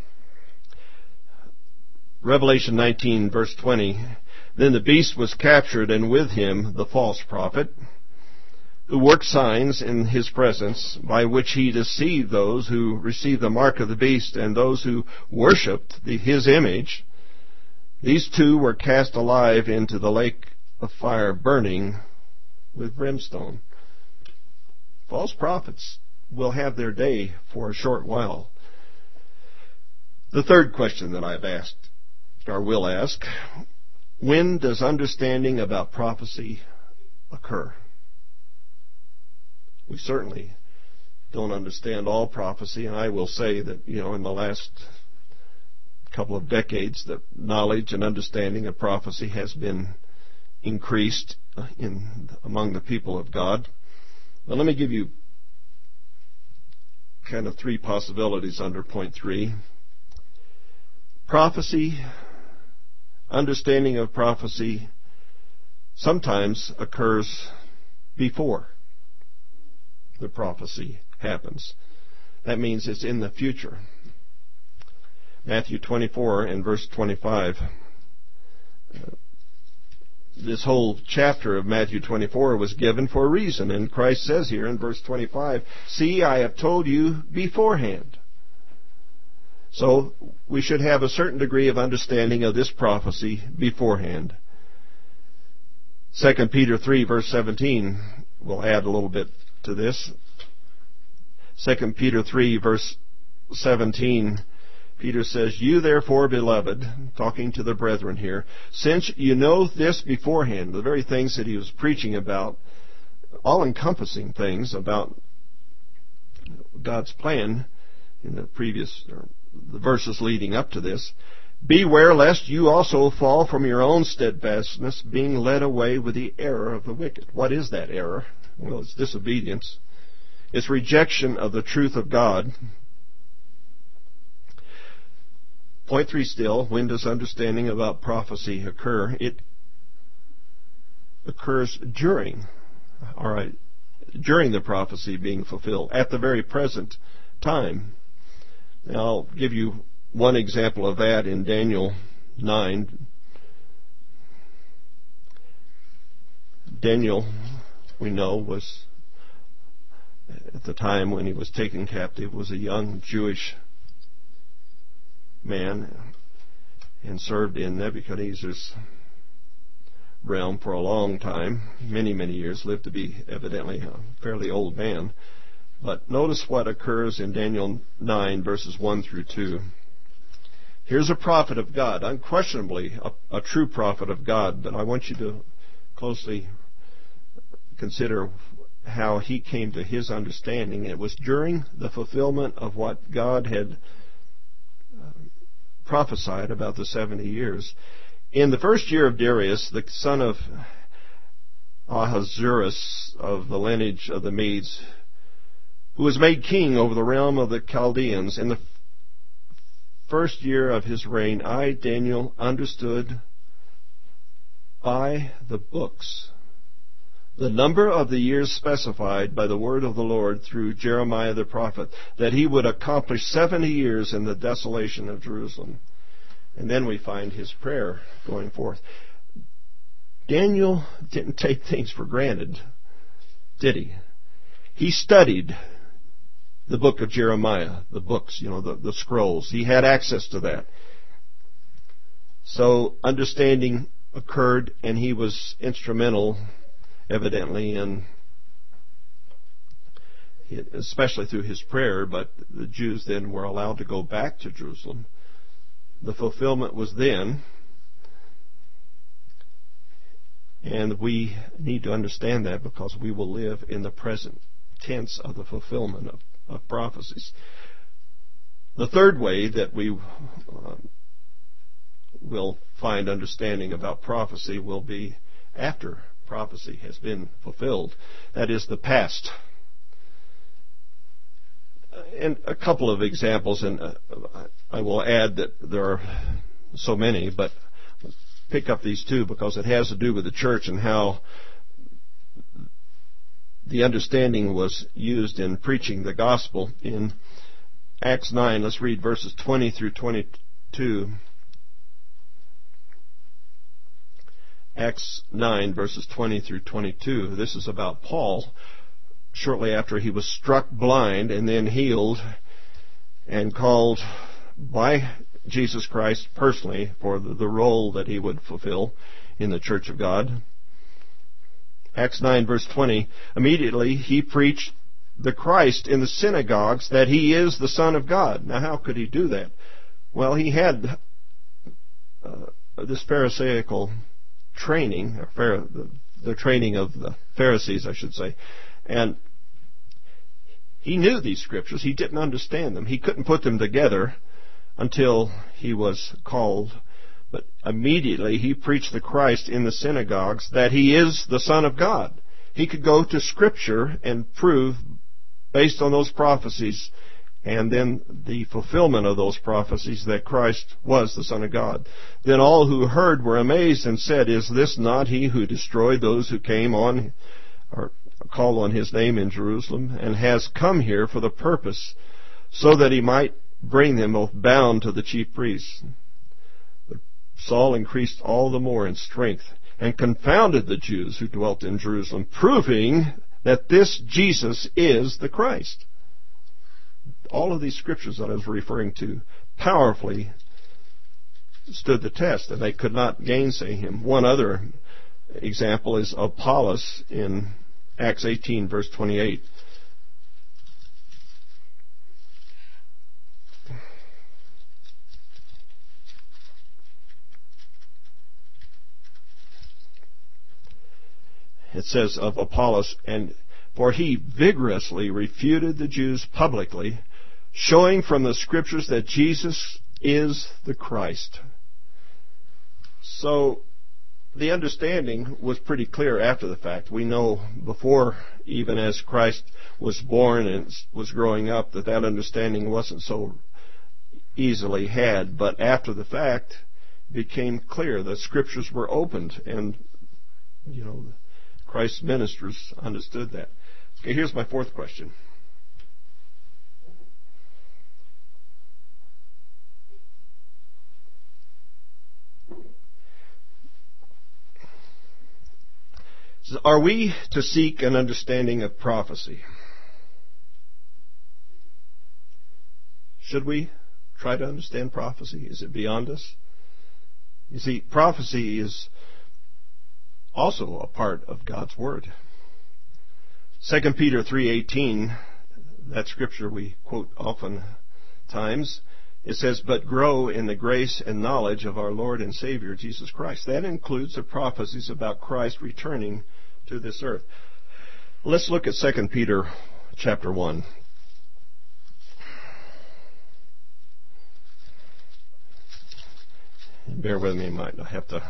A: Revelation nineteen, verse twenty. Then the beast was captured, and with him the false prophet, who worked signs in his presence, by which he deceived those who received the mark of the beast and those who worshipped the, his image. These two were cast alive into the lake of fire, burning with brimstone. False prophets will have their day for a short while. The third question that I've asked, or will ask, when does understanding about prophecy occur? We certainly don't understand all prophecy, and I will say that, you know, in the last couple of decades, the knowledge and understanding of prophecy has been increased in among the people of God. But let me give you kind of three possibilities under point three. Prophecy, understanding of prophecy, sometimes occurs before the prophecy happens. That means it's in the future. Matthew twenty-four and verse twenty-five. Uh, this whole chapter of Matthew twenty-four was given for a reason, and Christ says here in verse twenty-five, "See, I have told you beforehand." So we should have a certain degree of understanding of this prophecy beforehand. Second Peter three, verse seventeen, we'll add a little bit to this. Second Peter three, verse seventeen, Peter says, "You therefore, beloved," talking to the brethren here, "since you know this beforehand," the very things that he was preaching about, all-encompassing things about God's plan in the previous, or the verses leading up to this, "Beware lest you also fall from your own steadfastness, being led away with the error of the wicked." What is that error? Well, it's disobedience. It's rejection of the truth of God. Point three still, when does understanding about prophecy occur? It occurs during, all right, during the prophecy being fulfilled, at the very present time. Now, I'll give you one example of that in Daniel nine. Daniel, we know, was, at the time when he was taken captive, was a young Jewish man and served in Nebuchadnezzar's realm for a long time, many, many years, lived to be evidently a fairly old man. But notice what occurs in Daniel nine, verses one through two. Here's a prophet of God, unquestionably a, a true prophet of God, but I want you to closely consider how he came to his understanding. It was during the fulfillment of what God had uh, prophesied about the seventy years. In the first year of Darius, the son of Ahasuerus of the lineage of the Medes, who was made king over the realm of the Chaldeans. In the first year of his reign, I, Daniel, understood by the books the number of the years specified by the word of the Lord through Jeremiah the prophet, that he would accomplish seventy years in the desolation of Jerusalem. And then we find his prayer going forth. Daniel didn't take things for granted, did he? He studied the book of Jeremiah, the books, you know, the, the scrolls. He had access to that. So understanding occurred, and he was instrumental, evidently, in, especially through his prayer, but the Jews then were allowed to go back to Jerusalem. The fulfillment was then, and we need to understand that because we will live in the present tense of the fulfillment of, of prophecies. The third way that we uh, will find understanding about prophecy will be after prophecy has been fulfilled. That is the past. And a couple of examples, and uh, I will add that there are so many, but pick up these two because it has to do with the church and how the understanding was used in preaching the gospel. In Acts nine, let's read verses twenty through twenty-two. Acts nine, verses twenty through twenty-two. This is about Paul, shortly after he was struck blind and then healed and called by Jesus Christ personally for the, the role that he would fulfill in the church of God. Acts nine, verse twenty, immediately he preached the Christ in the synagogues, that he is the Son of God. Now, how could he do that? Well, he had uh, this Pharisaical training, or the, the training of the Pharisees, I should say, and he knew these scriptures. He didn't understand them. He couldn't put them together until he was called. But immediately he preached the Christ in the synagogues, that he is the Son of God. He could go to Scripture and prove, based on those prophecies, and then the fulfillment of those prophecies, that Christ was the Son of God. Then all who heard were amazed and said, "Is this not he who destroyed those who came on, or called on his name in Jerusalem, and has come here for the purpose, so that he might bring them both bound to the chief priests?" But Saul increased all the more in strength, and confounded the Jews who dwelt in Jerusalem, proving that this Jesus is the Christ. All of these scriptures that I was referring to powerfully stood the test, and they could not gainsay him. One other example is Apollos in Acts eighteen, verse twenty-eight. It says of Apollos, and for he vigorously refuted the Jews publicly, showing from the Scriptures that Jesus is the Christ. So the understanding was pretty clear after the fact. We know before, even as Christ was born and was growing up, that that understanding wasn't so easily had. But after the fact, it became clear that Scriptures were opened, and, you know, Christ's ministers understood that. Okay, here's my fourth question. So are we to seek an understanding of prophecy? Should we try to understand prophecy? Is it beyond us? You see, prophecy is also a part of God's Word. Second Peter three eighteen, that scripture we quote often times, it says, "But grow in the grace and knowledge of our Lord and Savior Jesus Christ." That includes the prophecies about Christ returning to this earth. Let's look at Second Peter chapter one. Bear with me, I might have to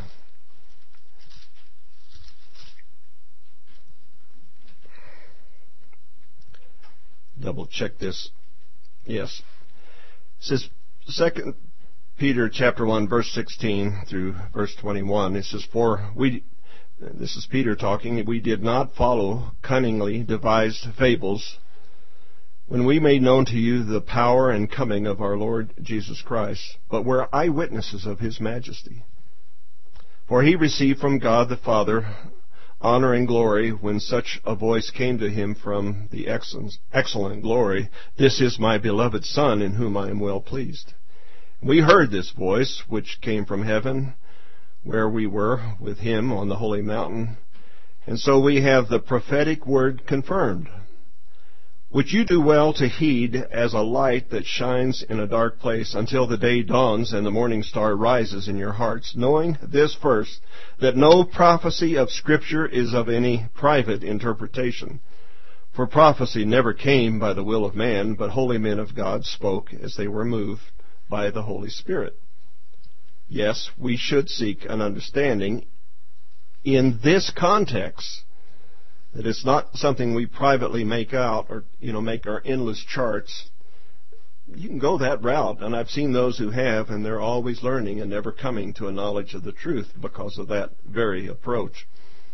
A: double check this. Yes. It says Second Peter chapter one, verse sixteen through verse twenty-one. It says, For we, this is Peter talking, we did not follow cunningly devised fables when we made known to you the power and coming of our Lord Jesus Christ, but were eyewitnesses of his majesty. For he received from God the Father honor and glory when such a voice came to him from the excellent glory, This is my beloved Son, in whom I am well pleased. We heard this voice, which came from heaven, where we were with him on the holy mountain, and so we have the prophetic word confirmed, which you do well to heed as a light that shines in a dark place until the day dawns and the morning star rises in your hearts, knowing this first, that no prophecy of Scripture is of any private interpretation. For prophecy never came by the will of man, but holy men of God spoke as they were moved by the Holy Spirit. Yes, we should seek an understanding in this context, that it's not something we privately make out or, you know, make our endless charts. You can go that route, and I've seen those who have, and they're always learning and never coming to a knowledge of the truth because of that very approach.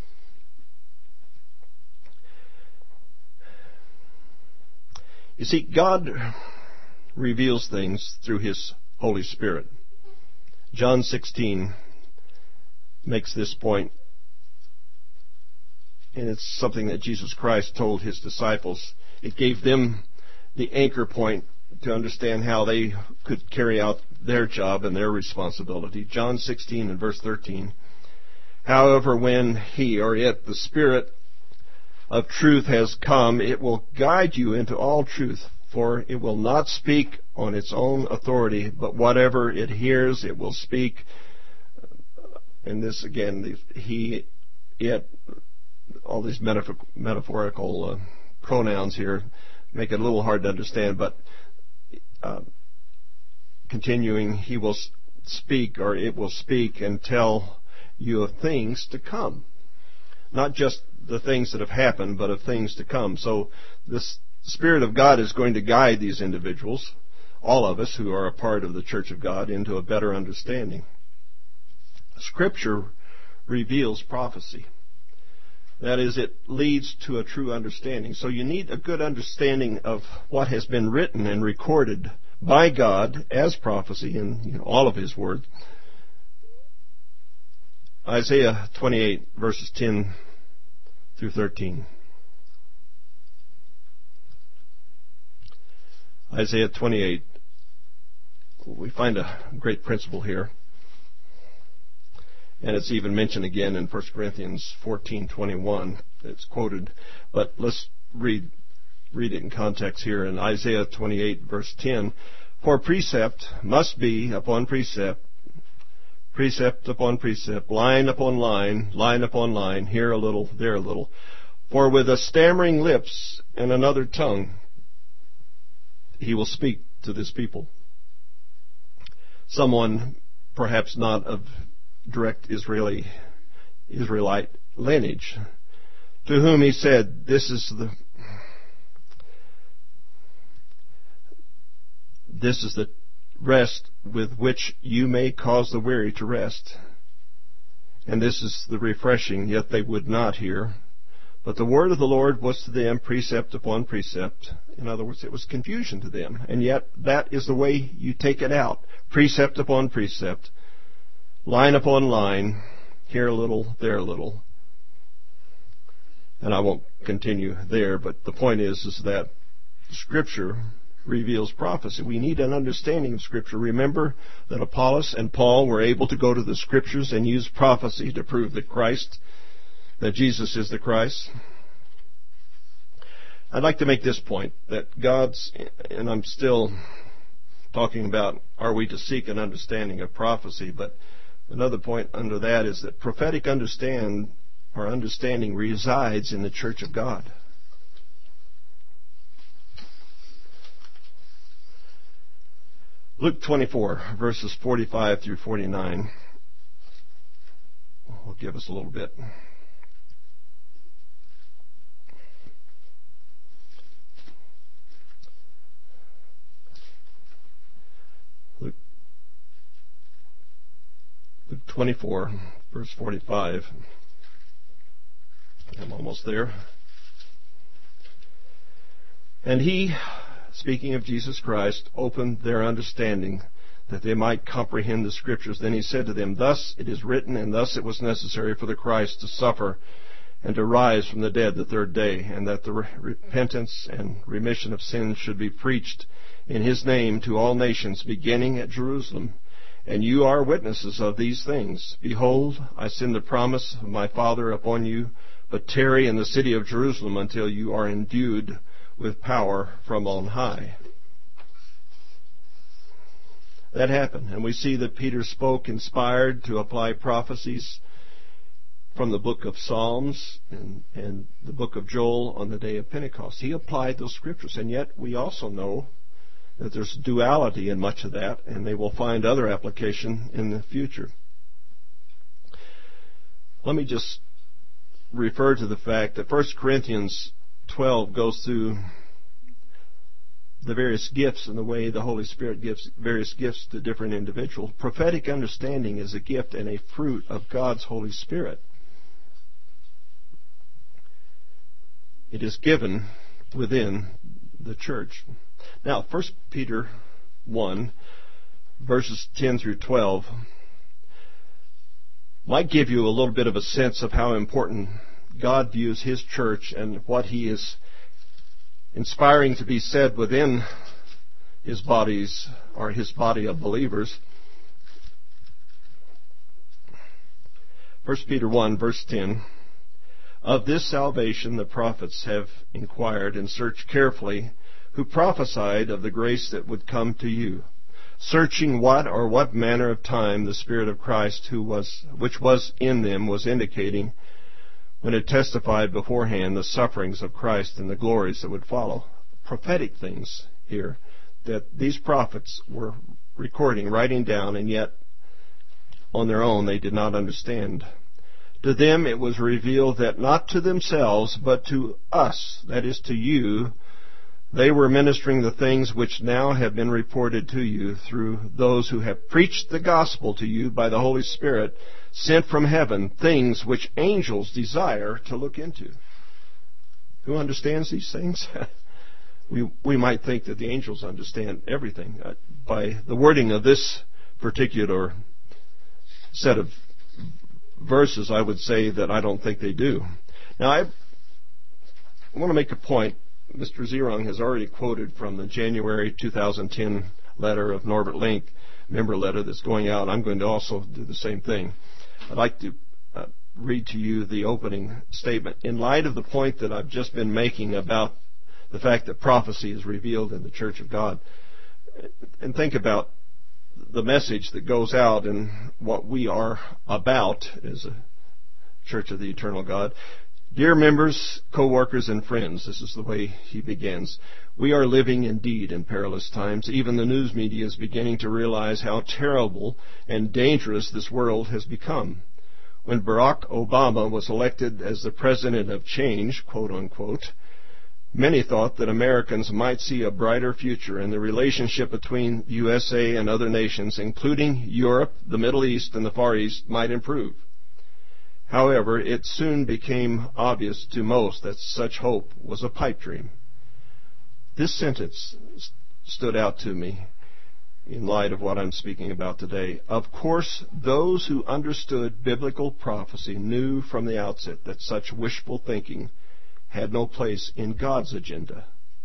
A: You see, God reveals things through his Holy Spirit. John sixteen makes this point, and it's something that Jesus Christ told his disciples. It gave them the anchor point to understand how they could carry out their job and their responsibility. John sixteen and verse thirteen. However, when he, or it, the Spirit of truth has come, it will guide you into all truth, for it will not speak on its own authority, but whatever it hears, it will speak. And this, again, the he, it, all these metaphor, metaphorical uh, pronouns here make it a little hard to understand, but uh, continuing, he will speak, or it will speak and tell you of things to come. Not just the things that have happened, but of things to come. So this Spirit of God is going to guide these individuals, all of us who are a part of the Church of God, into a better understanding. Scripture reveals prophecy. That is, it leads to a true understanding. So you need a good understanding of what has been written and recorded by God as prophecy in, you know, all of his word. Isaiah twenty-eight, verses ten through thirteen. Isaiah twenty-eight. We find a great principle here. And it's even mentioned again in First Corinthians fourteen twenty-one. It's quoted. But let's read read it in context here in Isaiah twenty-eight, verse ten. For precept must be upon precept, precept upon precept, line upon line, line upon line, here a little, there a little. For with a stammering lips and another tongue, he will speak to this people. Someone perhaps not of direct Israeli Israelite lineage, to whom he said, This is the this is the rest with which you may cause the weary to rest, and this is the refreshing. Yet they would not hear. But the word of the Lord was to them precept upon precept. In other words, it was confusion to them, and yet that is the way you take it out: precept upon precept, line upon line, here a little, there a little. And I won't continue there, but the point is, is that Scripture reveals prophecy. We need an understanding of Scripture. Remember that Apollos and Paul were able to go to the Scriptures and use prophecy to prove that Christ, that Jesus is the Christ. I'd like to make this point, that God's, and I'm still talking about, are we to seek an understanding of prophecy, but another point under that is that prophetic understand or understanding resides in the Church of God. Luke twenty-four, verses forty-five through forty-nine will give us a little bit. twenty-four, verse forty-five. I'm almost there. And he, speaking of Jesus Christ, opened their understanding that they might comprehend the Scriptures. Then he said to them, Thus it is written, and thus it was necessary for the Christ to suffer and to rise from the dead the third day, and that the re- repentance and remission of sins should be preached in his name to all nations, beginning at Jerusalem. And you are witnesses of these things. Behold, I send the promise of my Father upon you, but tarry in the city of Jerusalem until you are endued with power from on high. That happened, and we see that Peter spoke inspired to apply prophecies from the book of Psalms and, and the book of Joel on the day of Pentecost. He applied those scriptures, and yet we also know that there's duality in much of that, and they will find other application in the future. Let me just refer to the fact that First Corinthians twelve goes through the various gifts and the way the Holy Spirit gives various gifts to different individuals. Prophetic understanding is a gift and a fruit of God's Holy Spirit. It is given within the church. Now, First Peter one, verses ten through twelve, might give you a little bit of a sense of how important God views His church and what He is inspiring to be said within His bodies, or His body of believers. First Peter one, verse ten. Of this salvation the prophets have inquired and searched carefully, who prophesied of the grace that would come to you, searching what or what manner of time the Spirit of Christ who was, which was in them was indicating when it testified beforehand the sufferings of Christ and the glories that would follow. Prophetic things here that these prophets were recording, writing down, and yet on their own they did not understand. To them it was revealed that not to themselves, but to us, that is to you, they were ministering the things which now have been reported to you through those who have preached the gospel to you by the Holy Spirit, sent from heaven, things which angels desire to look into. Who understands these things? we we might think that the angels understand everything. Uh, by the wording of this particular set of verses, I would say that I don't think they do. Now, I want to make a point. Mister Zierong has already quoted from the January two thousand ten letter of Norbert Link, member letter that's going out. I'm going to also do the same thing. I'd like to uh, read to you the opening statement. In light of the point that I've just been making about the fact that prophecy is revealed in the Church of God, and think about the message that goes out and what we are about as a Church of the Eternal God. Dear members, co-workers, and friends, this is the way he begins. We are living indeed in perilous times. Even the news media is beginning to realize how terrible and dangerous this world has become. When Barack Obama was elected as the president of change, quote unquote, many thought that Americans might see a brighter future and the relationship between U S A and other nations, including Europe, the Middle East, and the Far East, might improve. However, it soon became obvious to most that such hope was a pipe dream. This sentence stood out to me in light of what I'm speaking about today. Of course, those who understood biblical prophecy knew from the outset that such wishful thinking had no place in God's agenda.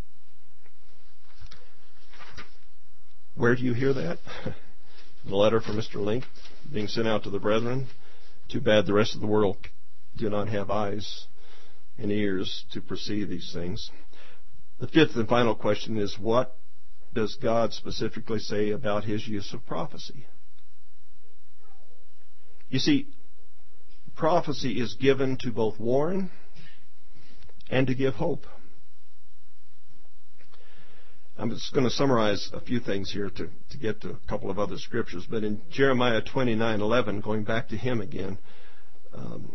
A: Where do you hear that? The letter from Mister Link being sent out to the brethren. Too bad the rest of the world do not have eyes and ears to perceive these things. The fifth and final question is, what does God specifically say about His use of prophecy? You see, prophecy is given to both warn and to give hope. I'm just going to summarize a few things here to, to get to a couple of other scriptures. But in Jeremiah twenty-nine eleven, going back to him again, um,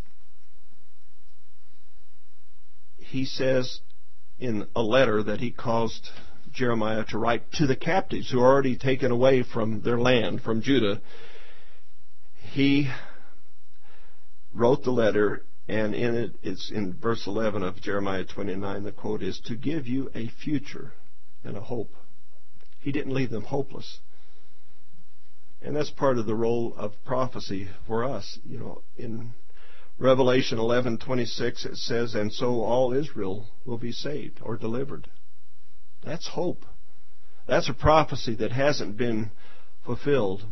A: he says in a letter that he caused Jeremiah to write to the captives who are already taken away from their land, from Judah, he wrote the letter, and in it, it's in verse eleven of Jeremiah twenty-nine, the quote is, to give you a future and a hope. He didn't leave them hopeless. And that's part of the role of prophecy for us. You know, in Revelation eleven twenty-six it says, and so all Israel will be saved or delivered. That's hope. That's a prophecy that hasn't been fulfilled.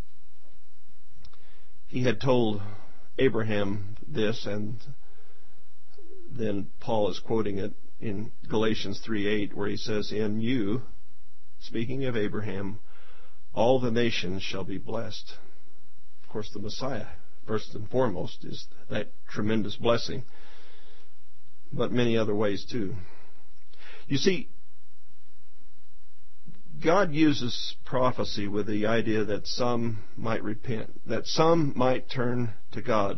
A: He had told Abraham this, and then Paul is quoting it in Galatians three eight, where he says, in you, speaking of Abraham, all the nations shall be blessed. Of course, the Messiah, first and foremost, is that tremendous blessing, but many other ways too. You see, God uses prophecy with the idea that some might repent, that some might turn to God.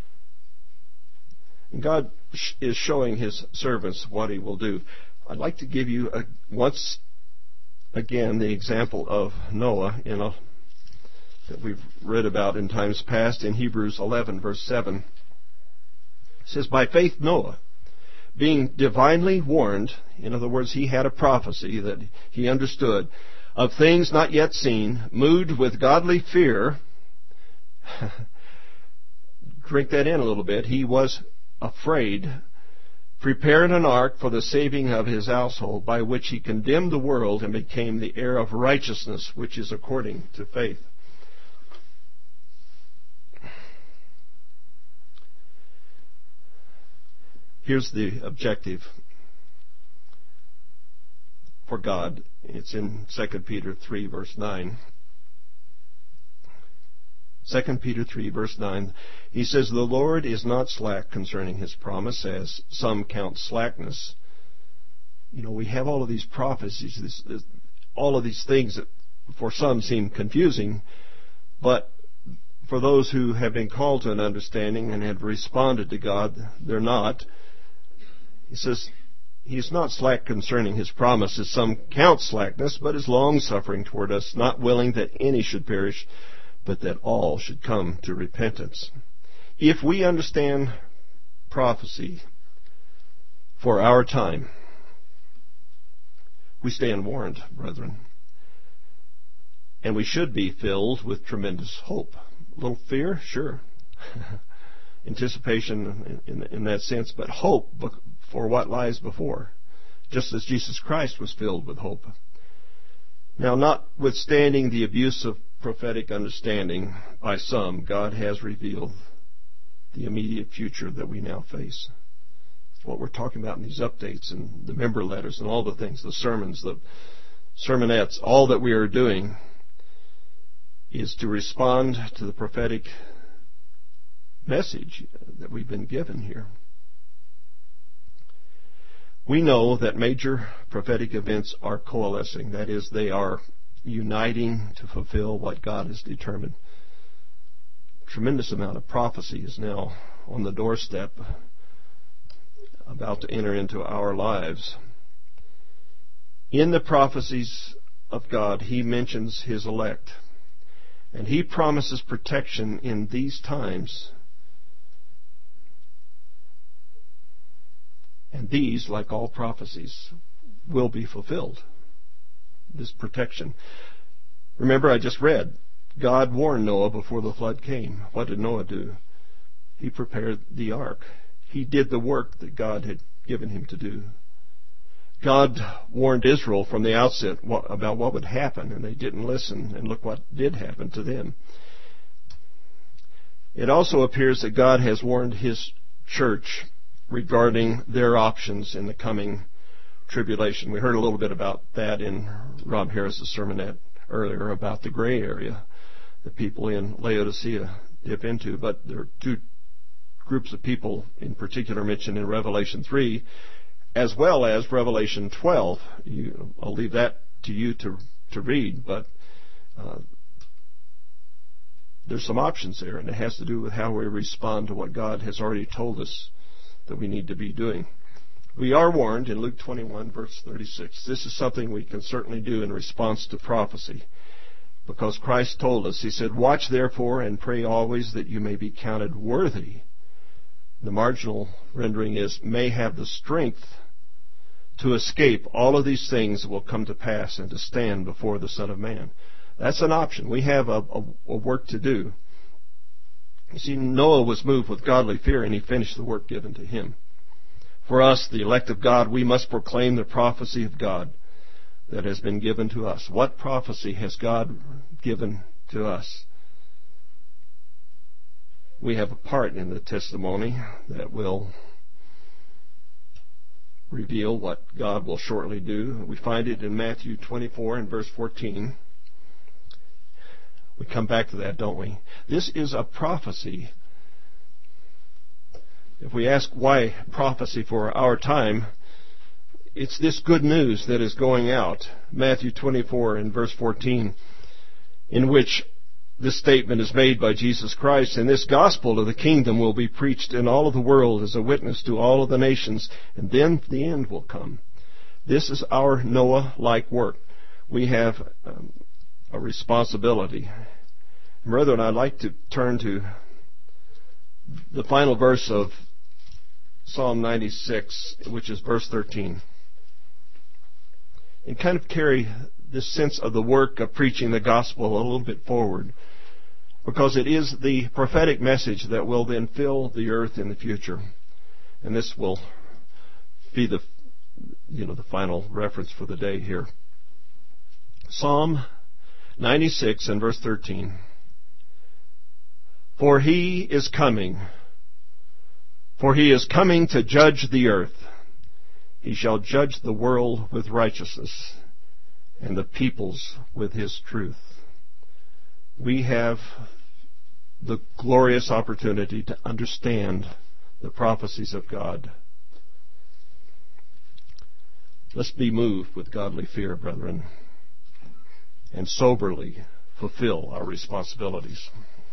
A: And God is showing His servants what He will do. I'd like to give you a, once again the example of Noah in a, that we've read about in times past in Hebrews eleven verse seven. It says, by faith Noah, being divinely warned, in other words, he had a prophecy that he understood, of things not yet seen, moved with godly fear. Drink that in a little bit. He was afraid, prepared an ark for the saving of his household, by which he condemned the world and became the heir of righteousness, which is according to faith. Here's the objective for God. It's in Second Peter three, verse nine. Second Peter three, verse nine. He says, the Lord is not slack concerning His promise, as some count slackness. You know, we have all of these prophecies, this, this, all of these things that for some seem confusing, but for those who have been called to an understanding and have responded to God, they're not. He says, He is not slack concerning His promise, as some count slackness, but is long-suffering toward us, not willing that any should perish, but that all should come to repentance. If we understand prophecy for our time, we stand warned, brethren. And we should be filled with tremendous hope. A little fear, sure. Anticipation in, in, in that sense, but hope for what lies before, just as Jesus Christ was filled with hope. Now, notwithstanding the abuse of prophetic understanding by some, God has revealed the immediate future that we now face. It's what we're talking about in these updates and the member letters and all the things, the sermons, the sermonettes. All that we are doing is to respond to the prophetic message that we've been given here. We know that major prophetic events are coalescing. That is, they are uniting to fulfill what God has determined. A tremendous amount of prophecy is now on the doorstep, about to enter into our lives. In the prophecies of God, He mentions His elect, and He promises protection in these times. And these, like all prophecies, will be fulfilled. This protection. Remember, I just read, God warned Noah before the flood came. What did Noah do? He prepared the ark. He did the work that God had given him to do. God warned Israel from the outset about what would happen, and they didn't listen, and look what did happen to them. It also appears that God has warned His church regarding their options in the coming tribulation. We heard a little bit about that in Rob Harris's sermonette earlier about the gray area that people in Laodicea dip into. But there are two groups of people in particular mentioned in Revelation three, as well as Revelation twelve. You, I'll leave that to you to, to read, but uh, there's some options there, and it has to do with how we respond to what God has already told us that we need to be doing. We are warned in Luke twenty-one, verse thirty-six. This is something we can certainly do in response to prophecy. Because Christ told us, He said, "Watch therefore and pray always that you may be counted worthy." The marginal rendering is, "may have the strength to escape all of these things that will come to pass and to stand before the Son of Man." That's an option. We have a, a, a work to do. You see, Noah was moved with godly fear, and he finished the work given to him. For us, the elect of God, we must proclaim the prophecy of God that has been given to us. What prophecy has God given to us? We have a part in the testimony that will reveal what God will shortly do. We find it in Matthew twenty-four and verse fourteen. We come back to that, don't we? This is a prophecy. If we ask why prophecy for our time, it's this good news that is going out. Matthew twenty-four and verse fourteen, in which this statement is made by Jesus Christ: "And this gospel of the kingdom will be preached in all of the world as a witness to all of the nations, and then the end will come." This is our Noah-like work. We have um, a responsibility. Brethren, I'd like to turn to the final verse of Psalm ninety-six, which is verse thirteen, and kind of carry this sense of the work of preaching the gospel a little bit forward, because it is the prophetic message that will then fill the earth in the future. And this will be the, you know, the final reference for the day here. Psalm ninety-six and verse thirteen. "For he is coming, for he is coming to judge the earth. He shall judge the world with righteousness, and the peoples with his truth." We have the glorious opportunity to understand the prophecies of God. Let's be moved with godly fear, brethren, and soberly fulfill our responsibilities.